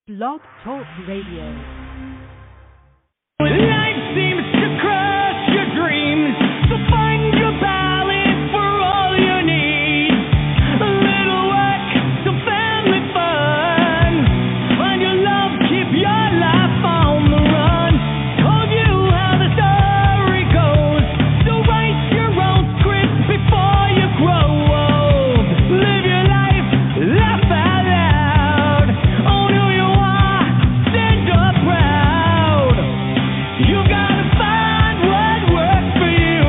Blog Talk Radio. Life seems to crush your dreams, so find your balance for all you need. A little work, some family fun. Find your love, keep your life on the run. Told you how the story goes, so write your own script before you grow old. Live your life, laugh out loud. Own who you are, stand up proud. You gotta find what works for you.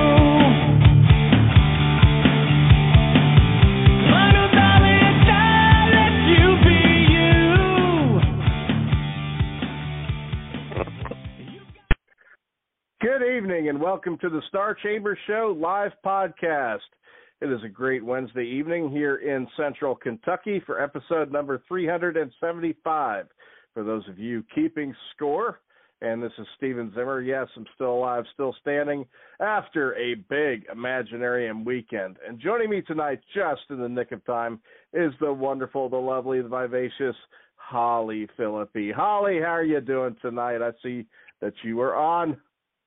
Find a balance that lets you be you. Good evening and welcome to the Star Chamber Show live podcast. It is a great Wednesday evening here in Central Kentucky for episode number 375. For those of you keeping score, and this is Steven Zimmer. Yes, I'm still alive, still standing after a big Imaginarium weekend. And joining me tonight, just in the nick of time, is the wonderful, the lovely, the vivacious Holly Philippi. Holly, how are you doing tonight? I see that you are on.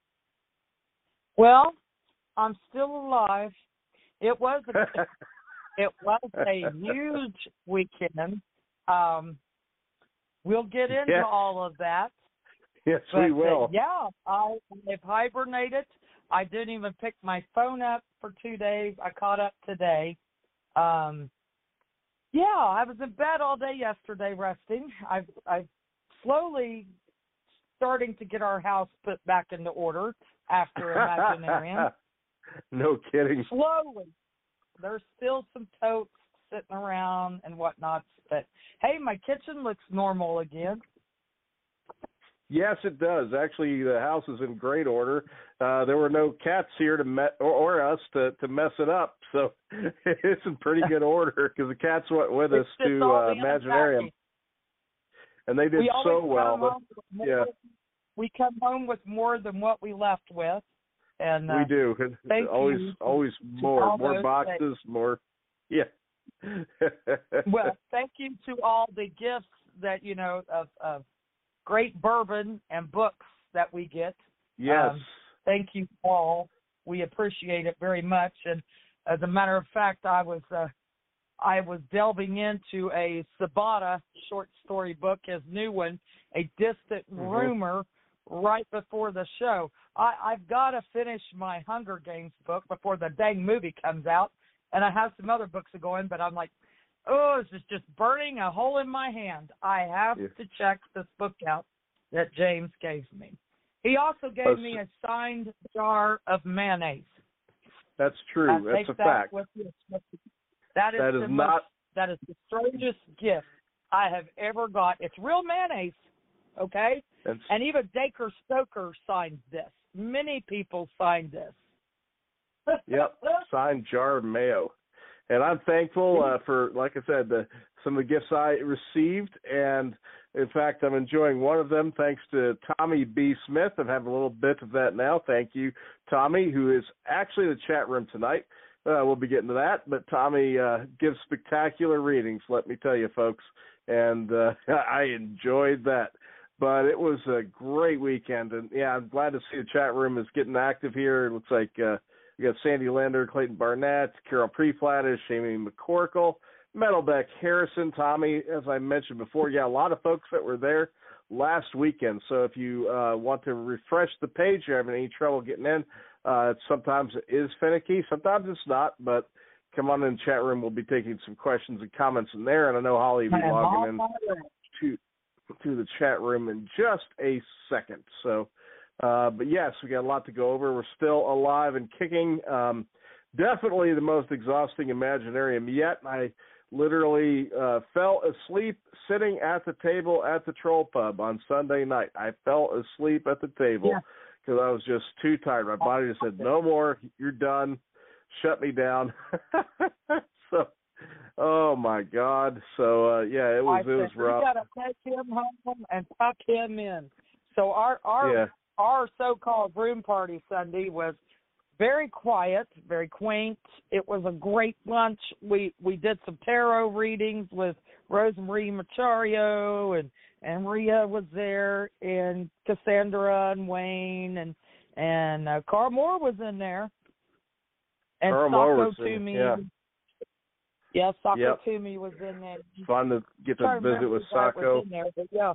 Well, I'm still alive. It was a huge weekend. We'll get into Yeah. all of that. Yes, But, we will. I've hibernated. I didn't even pick my phone up for 2 days. I caught up today. I was in bed all day yesterday resting. I've slowly starting to get our house put back into order after Imaginarium. No kidding. Slowly. There's still some totes sitting around and whatnot. But, hey, my kitchen looks normal again. Yes, it does. Actually, the house is in great order. There were no cats here to or us to mess it up, so it's in pretty good order because the cats went with us It's to just all the Imaginarium, unpacking. and they did We so always well. come home with more- Yeah, We come home with more than what we left with. And we do. thank always you always to more all more those boxes, more. Yeah. Well, thank you to all the gifts that, of great bourbon and books that we get. Yes. Thank you all. We appreciate it very much. And as a matter of fact, I was delving into a Sabata short story book, his new one, A Distant Rumor, right before the show. I've got to finish my Hunger Games book before the dang movie comes out, and I have some other books going, but I'm like, oh, this is just burning a hole in my hand. I have to check this book out that James gave me. He also gave me a signed jar of mayonnaise. That's true. That's a fact. That is the strangest gift I have ever got. It's real mayonnaise, okay? And even Dacre Stoker signed this. Many people signed this. Yep, signed jar of mayo. And I'm thankful for, like I said, some of the gifts I received. And, in fact, I'm enjoying one of them thanks to Tommy B. Smith. I'm having a little bit of that now. Thank you, Tommy, who is actually in the chat room tonight. We'll be getting to that. But Tommy gives spectacular readings, let me tell you, folks. And I enjoyed that. But it was a great weekend. And, yeah, I'm glad to see the chat room is getting active here. It looks like we got Sandy Lander, Clayton Barnett, Carol Preflatish, Amy McCorkle, Metalbeck Harrison, Tommy, as I mentioned before. Yeah, a lot of folks that were there last weekend. So if you want to refresh the page, you're having any trouble getting in, sometimes it is finicky, sometimes it's not, but come on in the chat room. We'll be taking some questions and comments in there, and I know Holly will be logging in to the chat room in just a second. So, but yes, we got a lot to go over. We're still alive and kicking. Definitely the most exhausting Imaginarium yet. I literally fell asleep sitting at the table at the Troll Pub on Sunday night. I fell asleep at the table because I was just too tired. My body just said, no more, you're done, shut me down. So, oh my God. So, it was rough. We got to take him home and tuck him in. So our so-called room party Sunday was very quiet, very quaint. It was a great lunch. We did some tarot readings with Rosemarie Machario, and Rhea was there, and Cassandra and Wayne, and Carl Moore was in there, and Sako Toomey. Yeah, Sako Toomey was in there. Fun to get to visit with Sako. Yeah.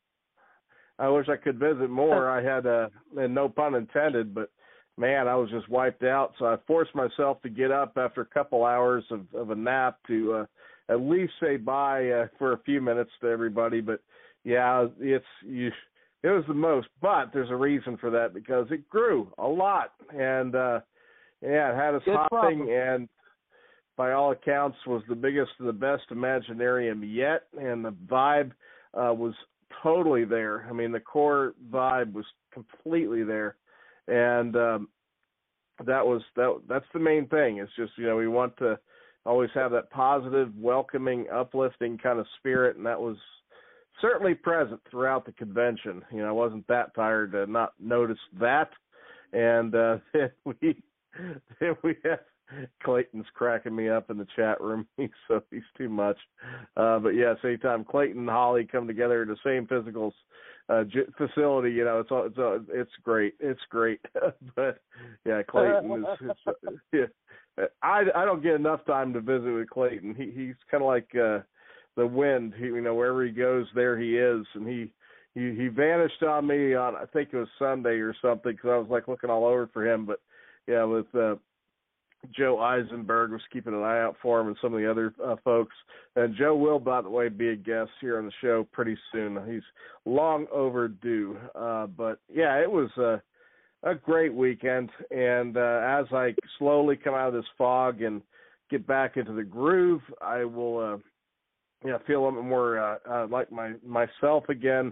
I wish I could visit more. I had and no pun intended, but man, I was just wiped out. So I forced myself to get up after a couple hours of a nap to at least say bye for a few minutes to everybody. But yeah, it was the most. But there's a reason for that, because it grew a lot, and it had us hopping, and by all accounts was the biggest and the best Imaginarium yet, and the vibe was totally there. I mean, the core vibe was completely there, and that's the main thing. It's just, we want to always have that positive, welcoming, uplifting kind of spirit, and that was certainly present throughout the convention. I wasn't that tired to not notice that, and then we have Clayton's cracking me up in the chat room, so he's too much. But yes, anytime Clayton and Holly come together in the same physical facility, it's great. It's great. But yeah, Clayton is. I don't get enough time to visit with Clayton. He's kind of like the wind. Wherever he goes, there he is, and he vanished on me on, I think it was Sunday or something, because I was like looking all over for him. But yeah, with Joe Eisenberg was keeping an eye out for him, and some of the other folks. And Joe will, by the way, be a guest here on the show pretty soon. He's long overdue. But yeah, it was a great weekend. And as I slowly come out of this fog and get back into the groove, I will feel a little bit more like myself again.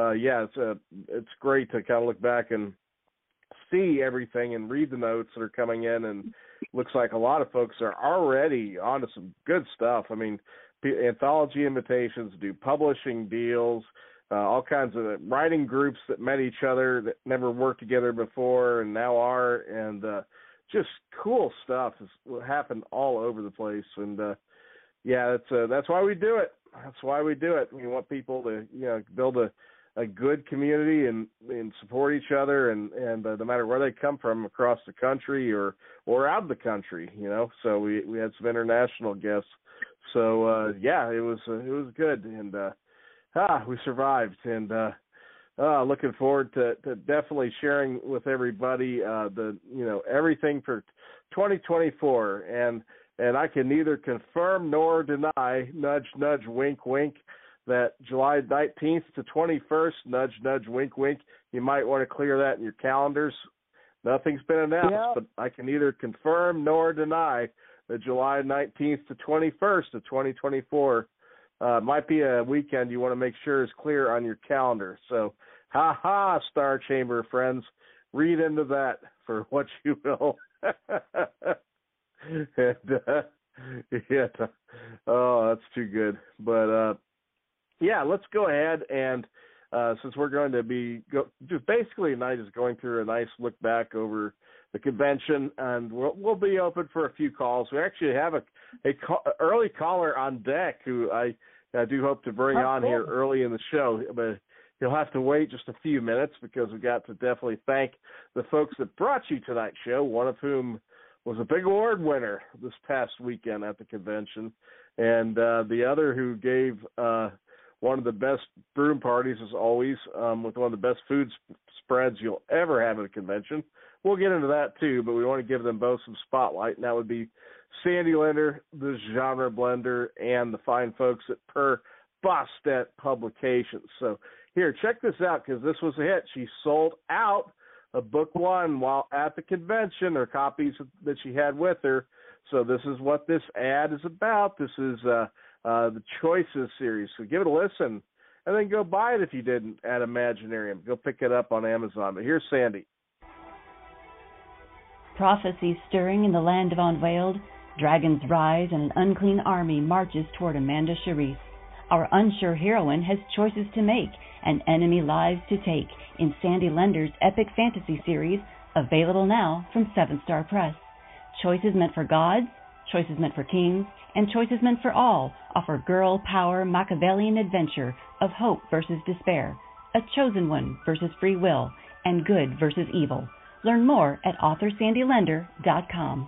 It's great to kind of look back and see everything and read the notes that are coming in, and looks like a lot of folks are already onto some good stuff. I mean, anthology invitations, do publishing deals, all kinds of writing groups that met each other that never worked together before and now are, and just cool stuff has happened all over the place. And that's why we do it. That's why we do it. We want people to build a good community and support each other, and no matter where they come from across the country or out of the country, So we had some international guests. So it was good, and we survived, and looking forward to definitely sharing with everybody everything for 2024, and I can neither confirm nor deny, nudge nudge, wink wink, that July 19th to 21st, nudge, nudge, wink, wink, you might want to clear that in your calendars. Nothing's been announced, but I can neither confirm nor deny that July 19th to 21st of 2024 might be a weekend you want to make sure is clear on your calendar. So, Star Chamber friends, read into that for what you will. And, that's too good. But, let's go ahead and since we're going to be just basically tonight is going through a nice look back over the convention, and we'll be open for a few calls. We actually have a early caller on deck who I do hope to bring on here early in the show, but he'll have to wait just a few minutes because we got to definitely thank the folks that brought you tonight's show, one of whom was a big award winner this past weekend at the convention, and the other who gave one of the best broom parties, as always, with one of the best food spreads you'll ever have at a convention. We'll get into that, too, but we want to give them both some spotlight, and that would be Sandy Linder, the Genre Blender, and the fine folks at Per Bostet Publications. So here, check this out, because this was a hit. She sold out of book one while at the convention, or copies that she had with her. So this is what this ad is about. This is the Choices series. So give it a listen, and then go buy it if you didn't at Imaginarium. Go pick it up on Amazon. But here's Sandy. Prophecy stirring in the land of unveiled, dragons rise and an unclean army marches toward Amanda Charisse. Our unsure heroine has choices to make and enemy lives to take in Sandy Linder's epic fantasy series, available now from 7 Star Press. Choices meant for gods, choices meant for kings, and Choices Meant for All offer girl power Machiavellian adventure of hope versus despair, a chosen one versus free will, and good versus evil. Learn more at AuthorSandyLender.com.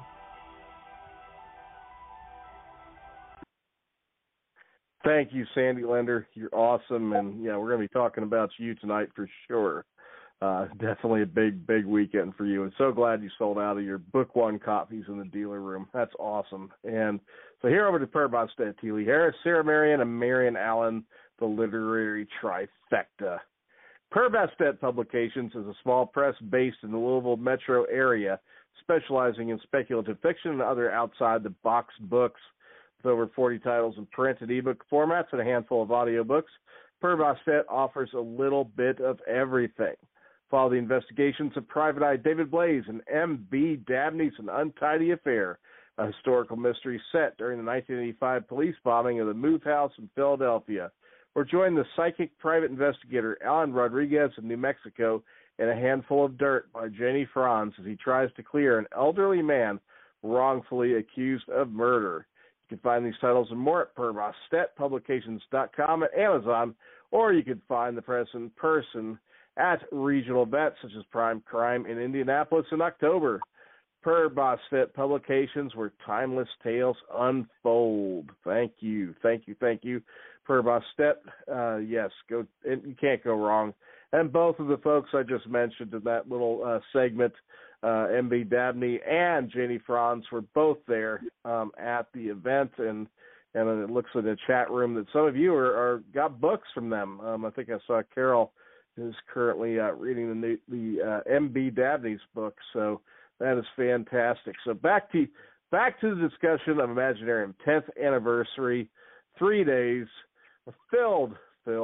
Thank you, Sandy Lender. You're awesome, and yeah, we're going to be talking about you tonight for sure. Definitely a big weekend for you, and so glad you sold out of your Book One copies in the dealer room. That's awesome. And so here over to Per Bostad, Teely Harris, Sarah Marion, and Marion Allen, the literary trifecta. Per Bostad Publications is a small press based in the Louisville metro area, specializing in speculative fiction and other outside-the-box books. With over 40 titles in print and ebook formats and a handful of audiobooks, Per Bostad offers a little bit of everything. Follow the investigations of Private Eye David Blaze and M.B. Dabney's An Untidy Affair, a historical mystery set during the 1985 police bombing of the Muth House in Philadelphia. Or join the psychic private investigator Alan Rodriguez in New Mexico in A Handful of Dirt by Jenny Franz as he tries to clear an elderly man wrongfully accused of murder. You can find these titles and more at PerBostadPublications.com at Amazon, or you can find the press in person at regional events such as Prime Crime in Indianapolis in October. Per Bostad Publications, where timeless tales unfold. Thank you. Per Bostad, yes, go. You can't go wrong. And both of the folks I just mentioned in that little segment, M.B. Dabney and Jenny Franz, were both there at the event, and it looks in the chat room that some of you are got books from them. I think I saw Carol is currently reading the M.B. Dabney's book, so that is fantastic. So back to the discussion of Imaginarium 10th anniversary, 3 days filled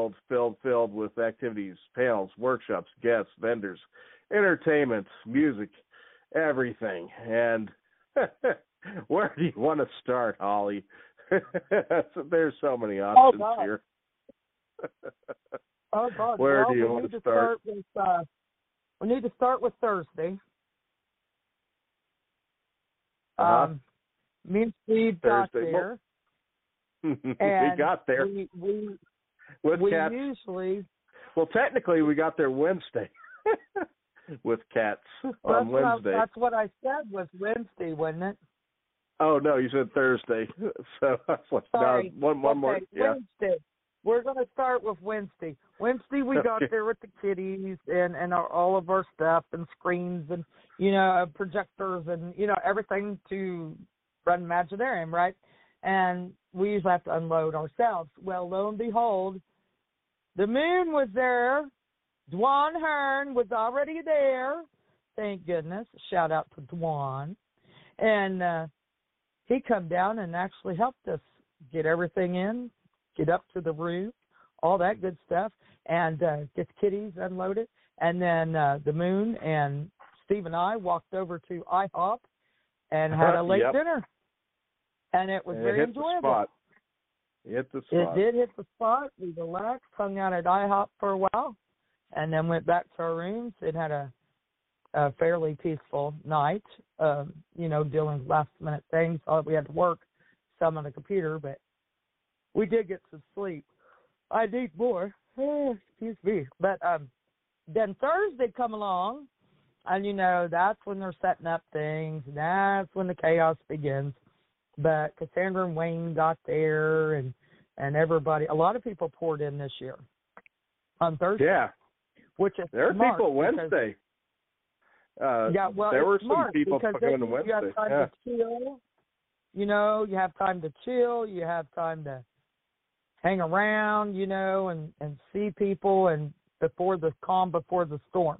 with activities, panels, workshops, guests, vendors, entertainment, music, everything. And where do you want to start, Holly? There's so many options here. Oh, God. Where do you want to start? We need to start with Thursday. Me and Steve got there. We got there. We cats. usually... Well, technically, we got there Wednesday with cats on Wednesday. That's what I said was Wednesday, wasn't it? Oh, no, you said Thursday. So I was like, sorry. No, one more. Yeah. Wednesday. We're going to start with Wednesday. Wednesday, we got there with the kiddies and all of our stuff and screens and, projectors and, everything to run Imaginarium, right? And we usually have to unload ourselves. Well, lo and behold, the moon was there. Dwan Hearn was already there. Thank goodness. Shout out to Dwan. And he come down and actually helped us get everything in, get up to the roof, all that good stuff, and get the kiddies unloaded. And then the moon and Steve and I walked over to IHOP and had a late dinner. And it was very enjoyable. Hit the spot. It did hit the spot. We relaxed, hung out at IHOP for a while, and then went back to our rooms and had a fairly peaceful night, dealing with last-minute things. We had to work some on the computer, but we did get some sleep. I need more. Excuse me. But then Thursday come along, and, that's when they're setting up things, and that's when the chaos begins. But Cassandra and Wayne got there, and everybody, a lot of people poured in this year on Thursday. Yeah. Which is there are smart people Wednesday. There were some people coming on Wednesday. You have time to chill. You have time to chill. You have time to hang around, and see people and before the storm.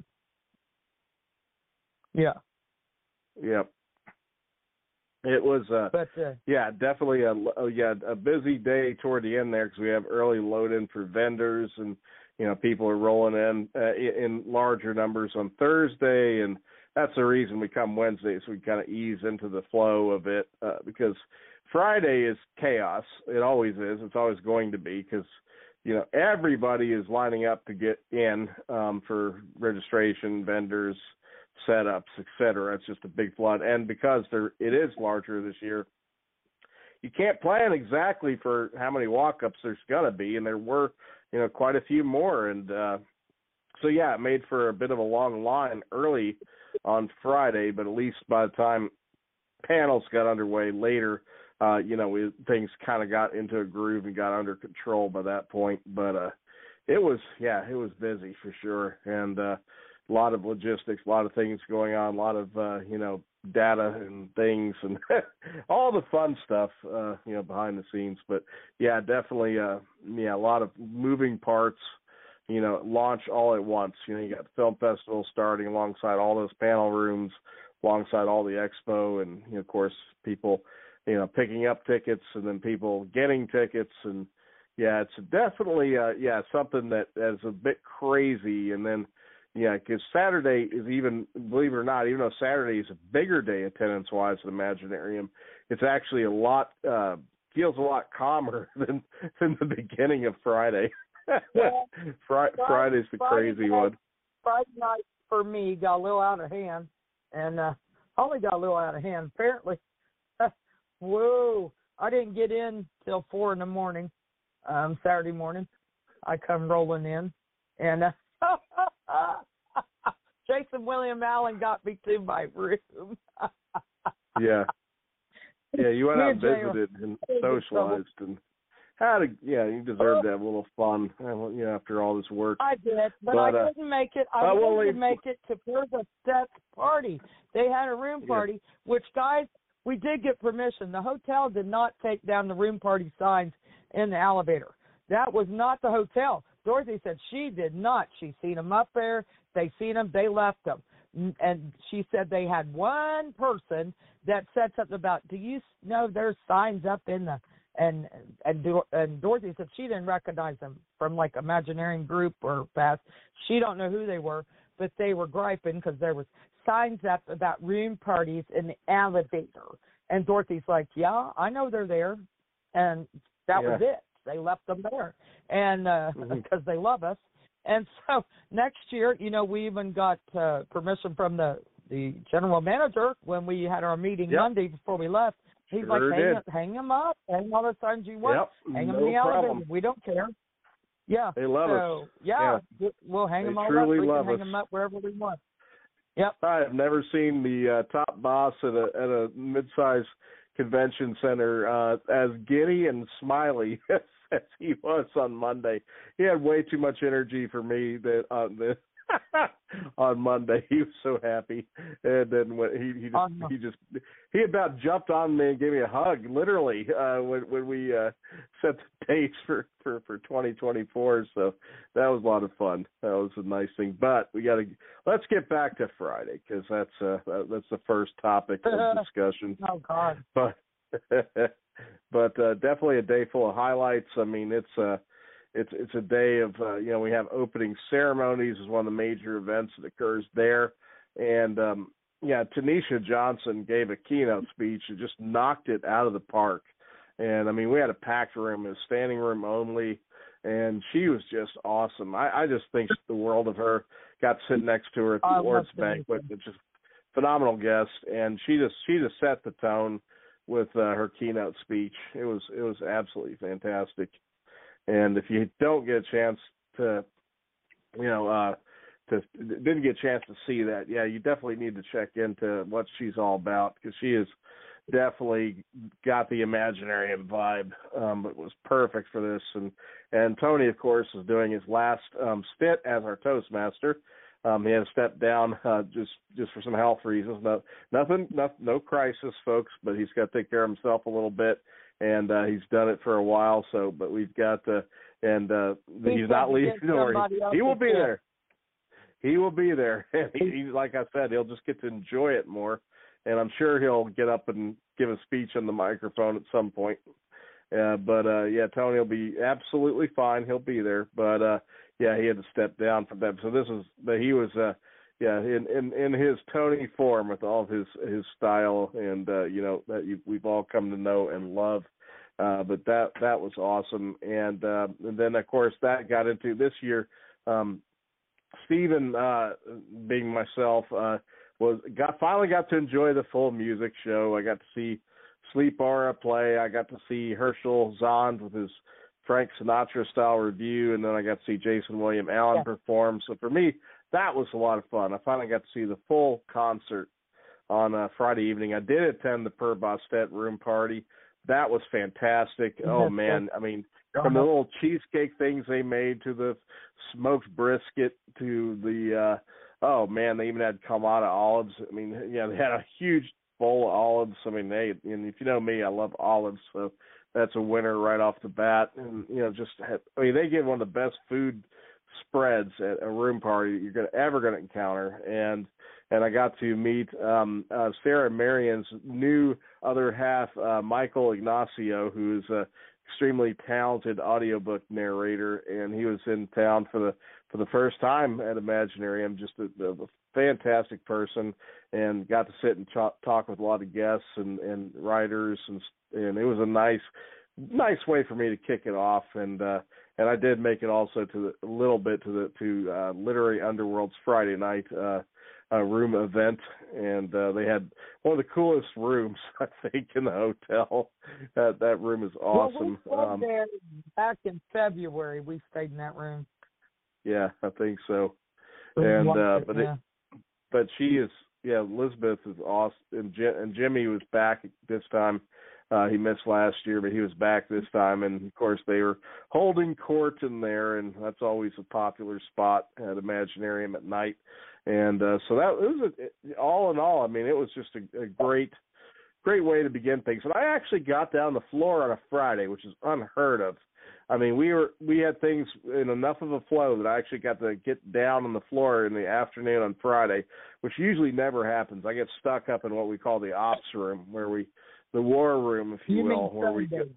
Yeah. Yep. It was, definitely a busy day toward the end there because we have early load-in for vendors and, people are rolling in larger numbers on Thursday, and that's the reason we come Wednesday, so we kind of ease into the flow of it because Friday is chaos. It always is. It's always going to be because, everybody is lining up to get in for registration, vendors, setups, etc. It's just a big flood, and because it is larger this year, you can't plan exactly for how many walk-ups there's gonna be, and there were, quite a few more, and so yeah, it made for a bit of a long line early on Friday, but at least by the time panels got underway later, things kind of got into a groove and got under control by that point. But it was busy for sure, and a lot of logistics, a lot of things going on, a lot of data and things, and all the fun stuff behind the scenes. But yeah, definitely a lot of moving parts. Launch all at once. You got the film festival starting alongside all those panel rooms, alongside all the expo, and of course people picking up tickets, and then people getting tickets, and yeah, it's definitely something that is a bit crazy. And then because Saturday is, even believe it or not, even though Saturday is a bigger day attendance wise at Imaginarium, it's actually feels a lot calmer than the beginning of Friday. Friday's the crazy one. Friday night for me got a little out of hand, and only got a little out of hand. Apparently, whoa! I didn't get in till 4 a.m. Saturday morning. I come rolling in, and Jason William Allen got me to my room. Yeah, you went out and visited and socialized and. You deserve to have a little fun, after all this work. I did, but I couldn't make it. I wanted to make it to Bertha Stett's party. They had a room party, which, guys, we did get permission. The hotel did not take down the room party signs in the elevator. That was not the hotel. Dorothy said she did not. She seen them up there. They seen them. They left them. And she said they had one person that said something about, do you know there's signs up in the... And Dorothy said she didn't recognize them from like Imaginarium Group or past. She don't know who they were, but they were griping because there was signs up about room parties in the elevator. And Dorothy's like, yeah, I know they're there. And that was it. They left them there, and because they love us. And so next year, we even got permission from the general manager when we had our meeting Monday before we left. He's like, hang them up, hang all the signs you want, hang them in the elevator. We don't care. Yeah, they love us. Yeah, we'll hang them all up. We can hang them up wherever we want. Yep. I have never seen the top boss at a mid-size convention center as giddy and smiley as he was on Monday. He had way too much energy for me on Monday. He was so happy, and then when he about jumped on me and gave me a hug, literally, when we set the dates for 2024. So that was a lot of fun. That was a nice thing. But let's get back to Friday, because that's the first topic of discussion. Oh God! But definitely a day full of highlights. I mean, it's a day of, we have opening ceremonies is one of the major events that occurs there. And, Tanisha Johnson gave a keynote speech and just knocked it out of the park. And, I mean, we had a packed room, a standing room only, and she was just awesome. I just think the world of her. Got to sit next to her at the awards banquet, which is phenomenal guest. And she just set the tone with her keynote speech. It was absolutely fantastic. And if you don't get a chance to, didn't get a chance to see that, you definitely need to check into what she's all about, because she has definitely got the Imaginarium vibe. It was perfect for this. And Tony, of course, is doing his last stint as our Toastmaster. He had to step down just for some health reasons. No crisis, folks, but he's got to take care of himself a little bit. And he's done it for a while, but we've got he's not leaving. He will be there. He will be there. He, like I said, he'll just get to enjoy it more, and I'm sure he'll get up and give a speech on the microphone at some point. Tony will be absolutely fine. He'll be there, but he had to step down from that. So he was in his Tony form with all of his style and that we've all come to know and love. But that was awesome. And then of course that got into this year. Stephen, being myself, finally got to enjoy the full music show. I got to see Sleep Aura play. I got to see Herschel Zond with his Frank Sinatra style review, and then I got to see Jason William Allen perform. So for me, that was a lot of fun. I finally got to see the full concert on Friday evening. I did attend the Per Bostet room party. That was fantastic. Oh man, I mean, from the little cheesecake things they made to the smoked brisket to the oh man, they even had Kalamata olives. I mean, yeah, they had a huge bowl of olives. I mean, and if you know me, I love olives, so that's a winner right off the bat. And they give one of the best food spreads at a room party you're ever going to encounter. And I got to meet Sarah Marion's new other half, Michael Ignacio, who is a extremely talented audiobook narrator, and he was in town for the first time at Imaginarium. Just a fantastic person, and got to sit and talk with a lot of guests and writers, and it was a nice way for me to kick it off. And I did make it also to Literary Underworld's Friday night room event, and they had one of the coolest rooms, I think, in the hotel. That room is awesome. Well, we stayed there back in February. We stayed in that room. Yeah, I think so. And but she is, Elizabeth is awesome, and Jimmy was back this time. He missed last year, but he was back this time, and of course they were holding court in there, and that's always a popular spot at Imaginarium at night. And so that was all in all. I mean, it was just a great way to begin things. And I actually got down the floor on a Friday, which is unheard of. I mean, we had things in enough of a flow that I actually got to get down on the floor in the afternoon on Friday, which usually never happens. I get stuck up in what we call the ops room, the war room, if you will, where we go.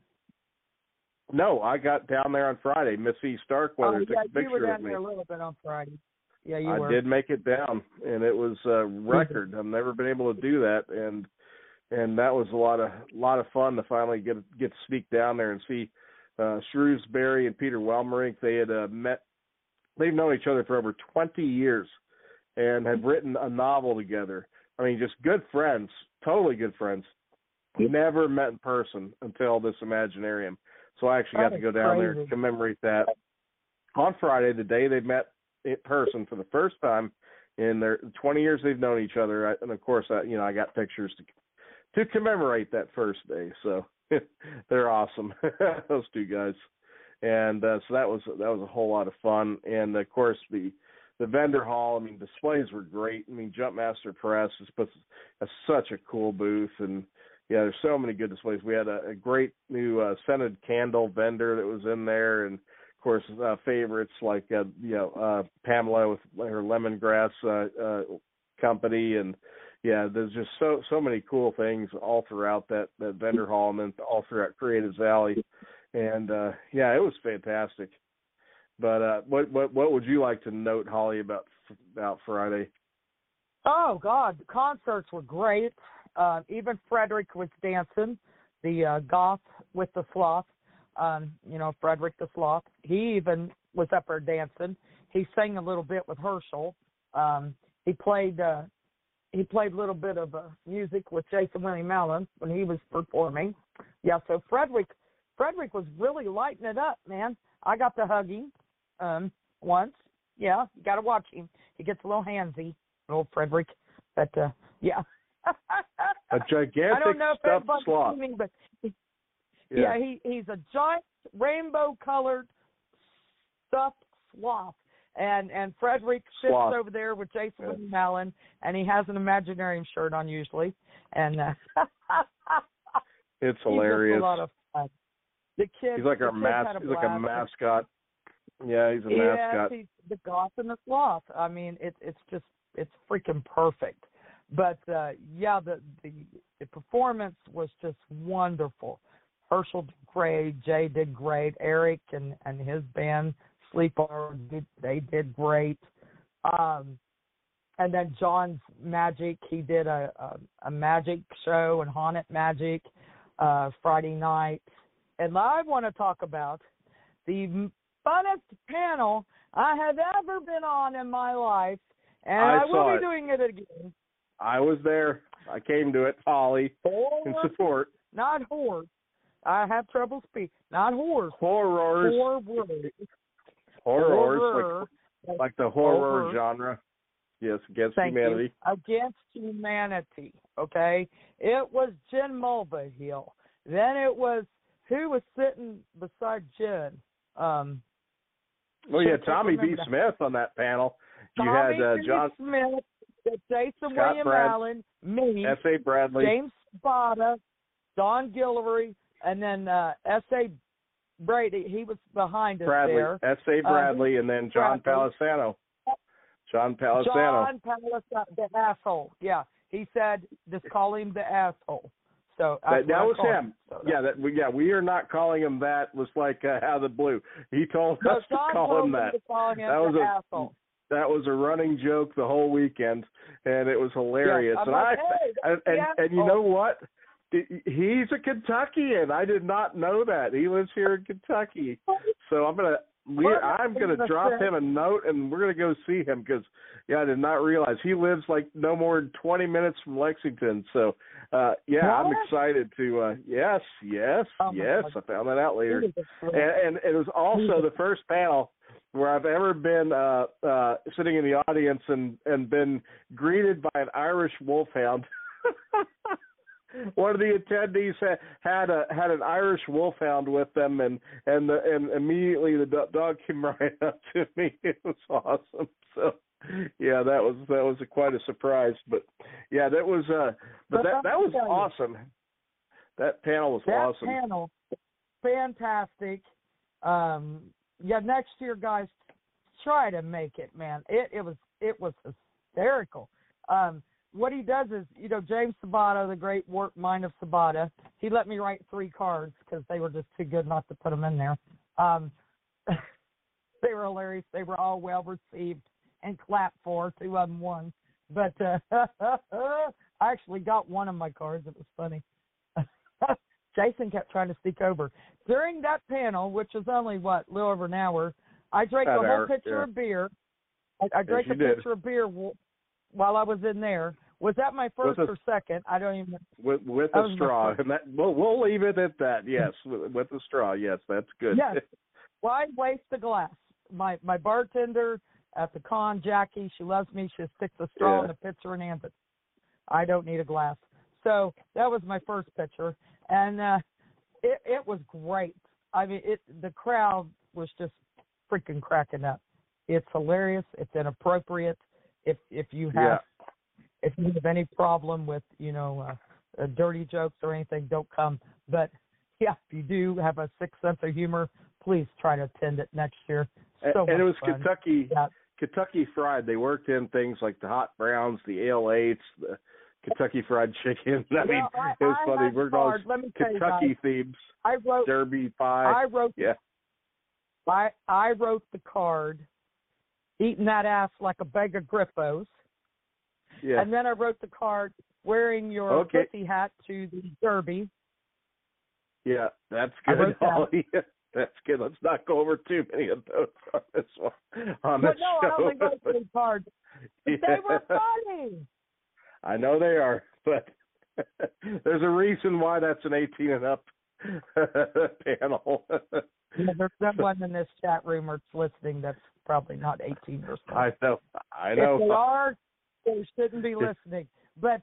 No, I got down there on Friday. Missy Starkweather took a picture you were down of me. there a little bit on Friday. Yeah, you were. I did make it down, and it was a record. I've never been able to do that, and that was a lot of fun to finally get to sneak down there and see Shrewsbury and Peter Welmerink. They had met. They've known each other for over 20 years, and have written a novel together. I mean, just good friends, totally good friends. Never met in person until this Imaginarium. So I actually got to go down there and commemorate that on Friday, the day they met in person for the first time in their 20 years they've known each other. And of course, I got pictures to commemorate that first day. So they're awesome, those two guys. And so that was a whole lot of fun. And of course, the vendor hall, I mean, displays were great. I mean, Jumpmaster Press puts such a cool booth, and yeah, there's so many good displays. We had a great new scented candle vendor that was in there, and of course favorites like Pamela with her lemongrass company, and yeah, there's just so many cool things all throughout that vendor hall, and then all throughout Creatives Alley, and yeah, it was fantastic. But what would you like to note, Holly, about Friday? Oh God, the concerts were great. Even Frederick was dancing, the goth with the sloth. Frederick the Sloth. He even was up there dancing. He sang a little bit with Herschel. He played a little bit of music with Jason William Allen when he was performing. Yeah, so Frederick was really lighting it up, man. I got to hug him once. Yeah, you got to watch him. He gets a little handsy, little Frederick. But yeah. A gigantic I don't know if stuffed sloth. Me, but he's a giant rainbow-colored stuffed sloth, and Frederick sits over there with Jason William Allen, and he has an Imaginarium shirt on usually, and it's hilarious. He's a lot of fun. The kids, he's like our mascot. He's like a mascot. Yeah, he's a mascot. He's the goth and the sloth. I mean, it's freaking perfect. But the performance was just wonderful. Herschel did great, Jay did great, Eric and his band Sleep Aura, they did great. And then John's Magic, he did a magic show and haunted magic Friday night. And I want to talk about the funnest panel I have ever been on in my life, and I will be doing it again. I was there. I came to it, Holly, in support. not whores. I have trouble speaking. Not whores. Horrors. Horrors, like the horror genre. Yes, against humanity. Against humanity, okay? It was Jen Mulvihill. Then it was, who was sitting beside Jen? Well, you had Tommy B. Smith on that panel. You had John Smith, Jason William Allen, me, S.A. Bradley, James Spada, Don Guillory, and then S.A. Brady. He was behind us there. S.A. Bradley, and then John Palisano. John Palisano, the asshole. Yeah, he said, just call him the asshole. So that was him. So we are not calling him that. Was like out of the blue. He told us to call him that. Asshole. That was a running joke the whole weekend, and it was hilarious. Yes, and you know what? He's a Kentuckian. I did not know that. He lives here in Kentucky. So I'm gonna drop him a note, and we're gonna go see him because I did not realize he lives like no more than 20 minutes from Lexington. So I'm excited to. Yes. I found that out later, and it was also the first panel where I've ever been sitting in the audience and been greeted by an Irish wolfhound. One of the attendees had an Irish wolfhound with them, and immediately the dog came right up to me. It was awesome. So that was quite a surprise. But that was that was awesome. That panel was awesome. That panel, fantastic. Next year, guys, try to make it, man. It was hysterical. What he does is, James Sabata, the great work mind of Sabata, he let me write 3 cards because they were just too good not to put them in there. They were hilarious. They were all well received and clapped for. 2 of them won. But I actually got one of my cards. It was funny. Jason kept trying to sneak over. During that panel, which was only, a little over an hour, I drank a whole pitcher of beer. I drank a pitcher of beer while I was in there. Was that my first or second? I don't even. With a straw, and that we'll leave it at that. Yes, with the straw. Yes, that's good. Yes. Why waste the glass? My bartender at the con, Jackie, she loves me. She sticks a straw in the pitcher and hands it. I don't need a glass. So that was my first pitcher, and it was great. I mean, the crowd was just freaking cracking up. It's hilarious. It's inappropriate. If you have any problem with dirty jokes or anything, don't come. But if you do have a sick sense of humor, please try to attend it next year. And it was fun. Kentucky Fried. They worked in things like the hot browns, the ale-8s, the Kentucky Fried Chicken. I mean, it was funny. We're going Kentucky themes. I wrote Derby Pie. I wrote the card. Eating that ass like a bag of Griffos. Yeah. And then I wrote the card, wearing your pussy hat to the Derby. Yeah, that's good. That's good. Let's not go over too many of those on this one. I only wrote 3 cards. They were funny. I know they are, but there's a reason why that's an 18 and up panel. There's someone in this chat room that's listening that's probably not 18 or so. I know. If they are, they shouldn't be listening. But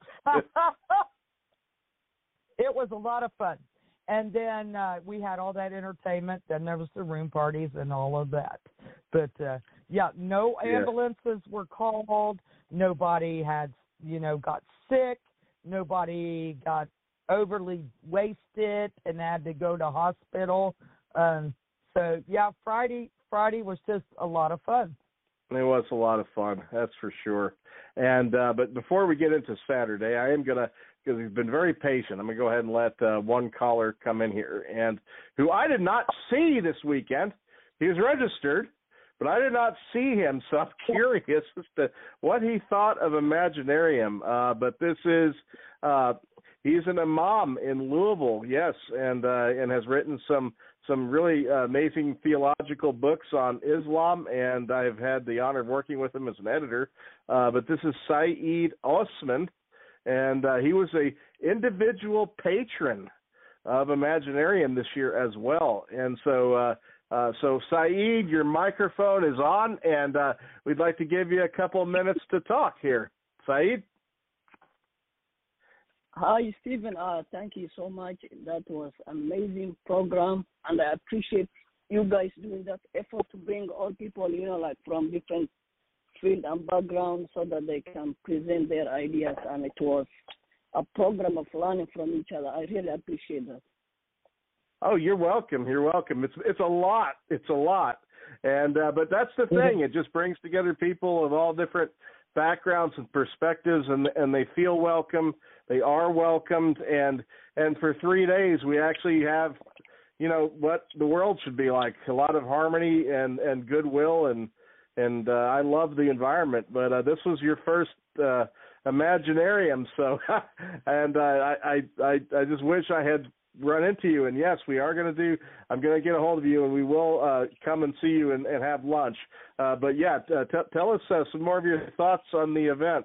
it was a lot of fun. And then we had all that entertainment. Then there was the room parties and all of that. But, no ambulances were called. Nobody had, got sick. Nobody got overly wasted and had to go to hospital. Friday was just a lot of fun. It was a lot of fun, that's for sure. And but before we get into Saturday, I am going to, because he's been very patient, I'm going to go ahead and let one caller come in here, and who I did not see this weekend. He was registered, but I did not see him, so I'm curious as to what he thought of Imaginarium. But this is he's an imam in Louisville, yes, and has written some really amazing theological books on Islam, and I've had the honor of working with him as an editor. But this is Saeed Osman, and he was a individual patron of Imaginarium this year as well. And so Saeed, your microphone is on, and we'd like to give you a couple of minutes to talk here. Saeed? Hi, Stephen. Thank you so much. That was amazing program, and I appreciate you guys doing that effort to bring all people, from different field and background so that they can present their ideas, and it was a program of learning from each other. I really appreciate that. Oh, you're welcome. You're welcome. It's a lot. It's a lot. And but that's the thing. It just brings together people of all different backgrounds and perspectives, and they feel welcome. They are welcomed. And for 3 days, we actually have, what the world should be like, a lot of harmony and goodwill. And I love the environment. But this was your first Imaginarium. So, and I just wish I had run into you, and yes, we are going to I'm going to get a hold of you, and we will come and see you and have lunch. But yeah, tell us some more of your thoughts on the event.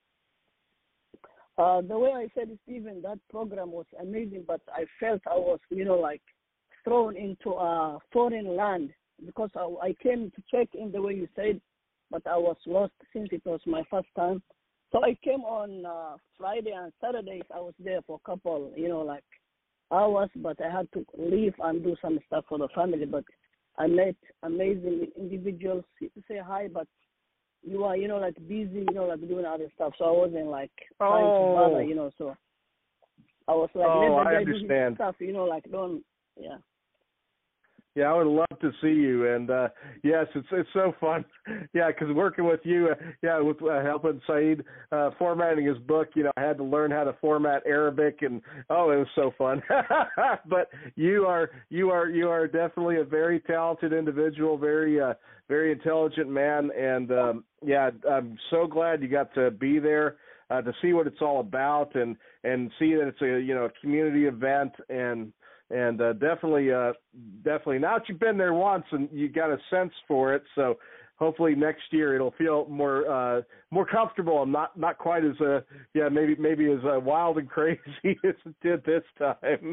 The way I said, Stephen, that program was amazing, but I felt I was, thrown into a foreign land because I came to check in the way you said, but I was lost since it was my first time. So I came on Friday and Saturdays. I was there for a couple, hours, but I had to leave and do some stuff for the family. But I met amazing individuals. Say hi, but you are, busy, doing other stuff. So I wasn't trying to bother, So I was let the guy do his stuff, don't, yeah. Yeah, I would love to see you, and yes, it's so fun. Yeah, because working with you, with helping Saeed formatting his book, I had to learn how to format Arabic, and it was so fun. But you are definitely a very talented individual, very very intelligent man, and I'm so glad you got to be there to see what it's all about, and see that it's a community event, and definitely now that you've been there once and you got a sense for it, so hopefully next year it'll feel more comfortable and not quite as maybe as wild and crazy as it did this time.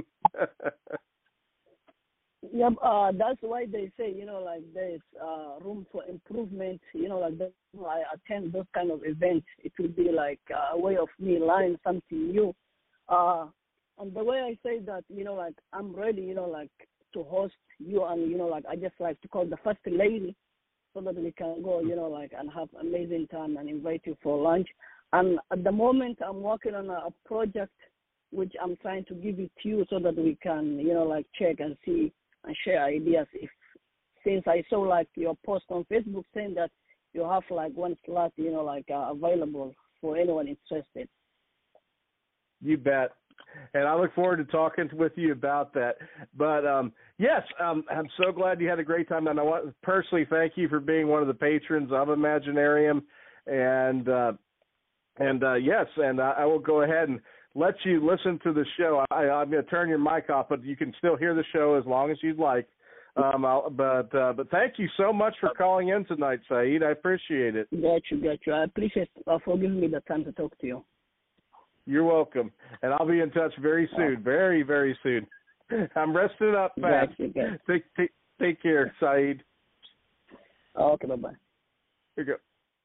Yeah, that's why they say there's room for improvement. I attend those kind of events, it will be like a way of me learning something new. And the way I say that, I'm ready, to host you, and, I just like to call the first lady so that we can go, and have amazing time and invite you for lunch. And at the moment, I'm working on a project which I'm trying to give it to you so that we can, check and see and share ideas. Since I saw, your post on Facebook saying that you have, one slot, available for anyone interested. You bet. And I look forward to talking with you about that. But, yes, I'm so glad you had a great time. And I want to personally thank you for being one of the patrons of Imaginarium. And yes, and I will go ahead and let you listen to the show. I'm going to turn your mic off, but you can still hear the show as long as you'd like. But thank you so much for calling in tonight, Saeed. I appreciate it. Got you. I appreciate for giving me the time to talk to you. You're welcome. And I'll be in touch very soon, very, very soon. I'm resting up fast. Take care, Saeed. Okay, bye-bye. Here you go.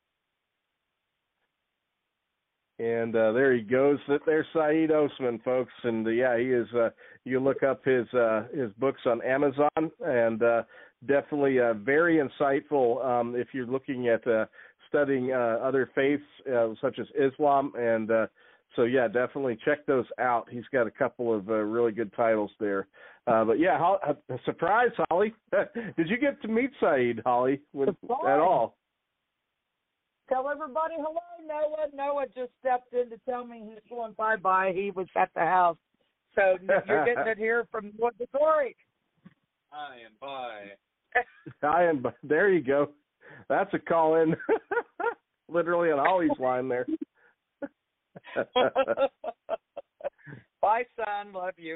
And there he goes. There's Saeed Osman, folks. And, he is you look up his books on Amazon, and definitely very insightful if you're looking at studying other faiths such as Islam. And so, definitely check those out. He's got a couple of really good titles there. But, surprise, Holly. Did you get to meet Saeed, Holly, at all? Tell everybody hello, Noah. Noah just stepped in to tell me he's going bye-bye. He was at the house. So you're getting it here from the story. I am bye. There you go. That's a call-in. Literally on Holly's line there. Bye, son. Love you.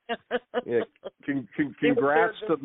Congrats to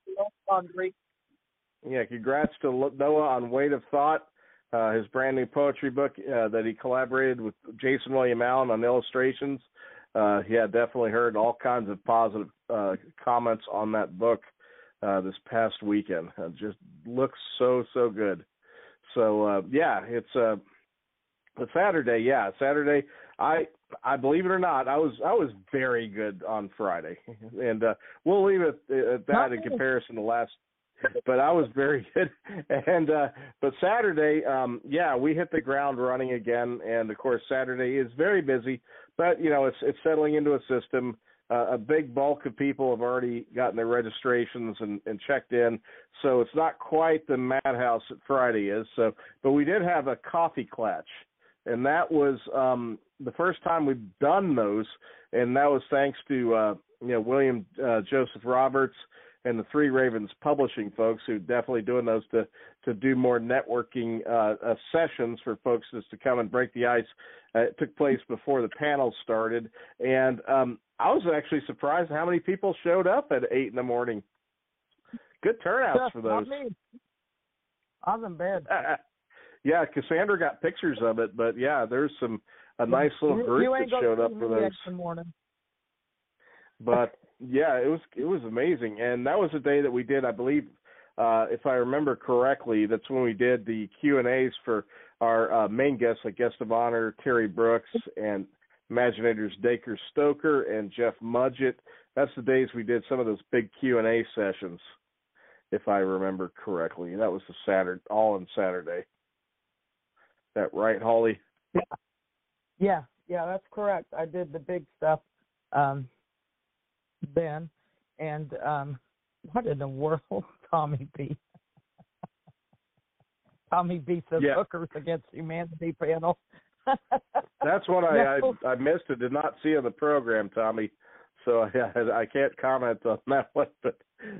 congrats to Noah on Weight of Thought, his brand new poetry book that he collaborated with Jason William Allen on illustrations. definitely heard all kinds of positive comments on that book this past weekend. It just looks so good. So it's a Saturday. Yeah, Saturday. I believe it or not, I was very good on Friday, and we'll leave it at that in comparison to last. But I was very good, and but Saturday, we hit the ground running again, and of course Saturday is very busy, but it's settling into a system. A big bulk of people have already gotten their registrations and checked in, so it's not quite the madhouse that Friday is. So, but we did have a coffee clutch, and that was the first time we've done those, and that was thanks to William Joseph Roberts and the Three Ravens Publishing folks, who definitely doing those to do more networking sessions for folks just to come and break the ice. It took place before the panel started, and I was actually surprised how many people showed up at 8 a.m. Good turnouts for those. Not me. I was in bed. Yeah, Cassandra got pictures of it, but yeah, there's a nice little group that showed up for those. Morning. But yeah, it was amazing, and that was the day that we did, I believe, if I remember correctly, that's when we did the Q&As for our main guests, like guest of honor Terry Brooks and Imaginators Dacre Stoker and Jeff Mudgett. That's the days we did some of those big Q&A sessions, if I remember correctly. That was the Saturday, all on Saturday. Is that right, Holly? Yeah, that's correct. I did the big stuff then, and what in the world, Tommy B? Tommy beats the Hookers Against Humanity panel. That's what I missed and did not see on the program, Tommy. So I can't comment on that one. But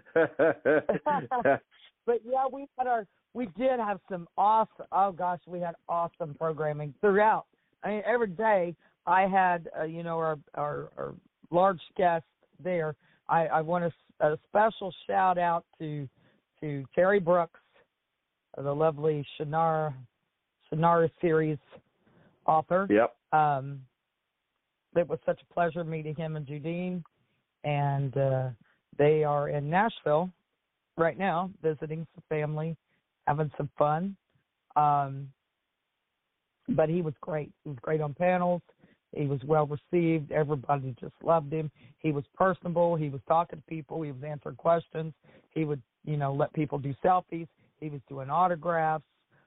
but yeah, we did have some awesome. Oh gosh, we had awesome programming throughout. I mean, every day I had our large guests there. I want a special shout out to Terry Brooks, the lovely Shannara series author. Yep. It was such a pleasure meeting him and Judine, and they are in Nashville right now visiting some family, having some fun. But he was great. He was great on panels. He was well received. Everybody just loved him. He was personable. He was talking to people. He was answering questions. He would, let people do selfies. He was doing autographs.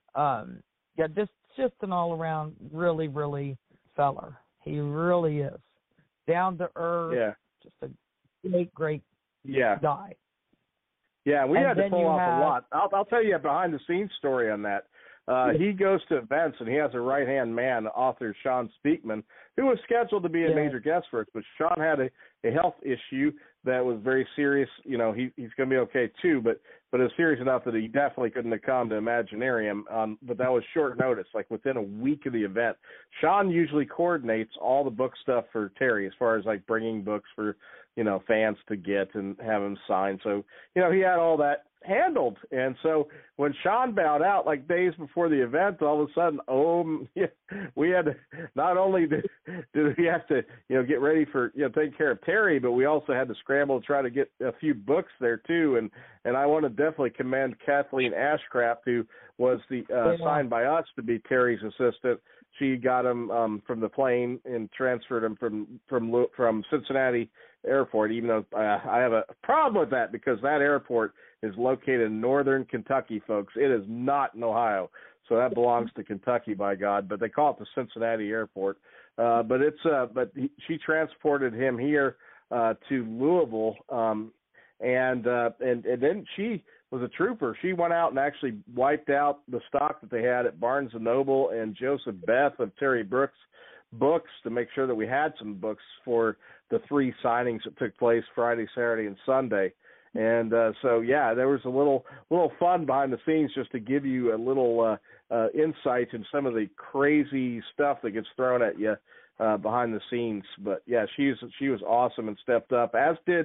Just an all-around really, really feller. He really is. Down to earth. Yeah. Just a great guy. Yeah, we had to pull off a lot. I'll tell you a behind-the-scenes story on that. He goes to events, and he has a right-hand man, author Sean Speakman, who was scheduled to be a major guest for us, but Sean had a health issue that was very serious. He's going to be okay too, but it was serious enough that he definitely couldn't have come to Imaginarium. But that was short notice, like within a week of the event. Sean usually coordinates all the book stuff for Terry, as far as like bringing books for fans to get and have him sign. So he had all that handled. And so when Sean bowed out, like days before the event, all of a sudden, we had to, not only did we have to, get ready for, taking care of Terry, but we also had to scramble to try to get a few books there too. And I want to definitely commend Kathleen Ashcraft, who was the signed by us to be Terry's assistant. She got him from the plane and transferred him from Cincinnati Airport, even though I have a problem with that, because that airport is located in northern Kentucky, folks. It is not in Ohio, so that belongs to Kentucky, by God. But they call it the Cincinnati Airport. She transported him here to Louisville, and then she was a trooper. She went out and actually wiped out the stock that they had at Barnes & Noble and Joseph Beth of Terry Brooks books to make sure that we had some books for the 3 signings that took place Friday, Saturday, and Sunday. And there was a little fun behind the scenes just to give you a little insight in some of the crazy stuff that gets thrown at you behind the scenes. But yeah, she was awesome and stepped up, as did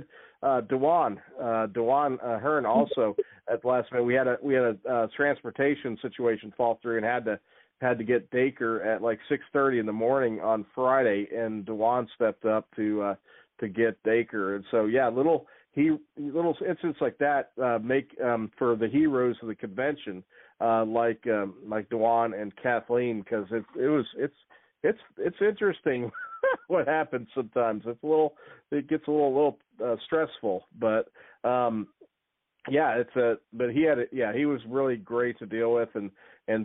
Dewan Hearn also at the last minute. We had a transportation situation fall through and had to get Dacre at like 6:30 in the morning on Friday, and Dewan stepped up to get Dacre. And so little incidents like that make for the heroes of the convention like Dewan and Kathleen, because it's interesting what happens sometimes. It gets a little stressful, but he was really great to deal with, and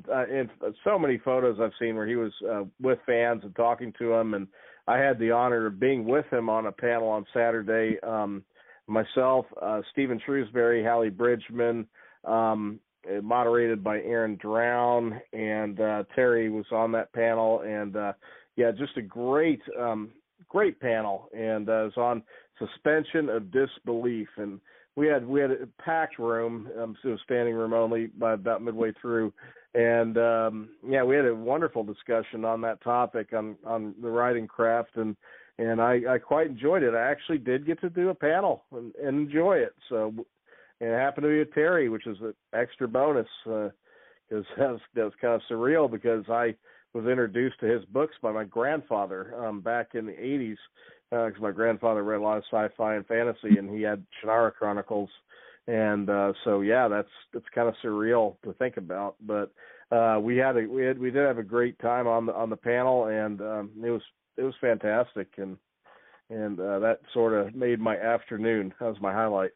so many photos I've seen where he was with fans and talking to them, and I had the honor of being with him on a panel on Saturday. Myself, Stephen Shrewsbury, Hallie Bridgman, moderated by Aaron Drown, and Terry was on that panel, and just a great panel, and it was on suspension of disbelief, and we had a packed room, so standing room only by about midway through, and we had a wonderful discussion on that topic on the writing craft, and I quite enjoyed it. I actually did get to do a panel and enjoy it, so. And it happened to be with Terry, which is an extra bonus, because that was kind of surreal, because I was introduced to his books by my grandfather back in the 80s, because my grandfather read a lot of sci-fi and fantasy, and he had Shannara Chronicles, and that's kind of surreal to think about. But we did have a great time on the panel, and it was fantastic, and that sort of made my afternoon. That was my highlight.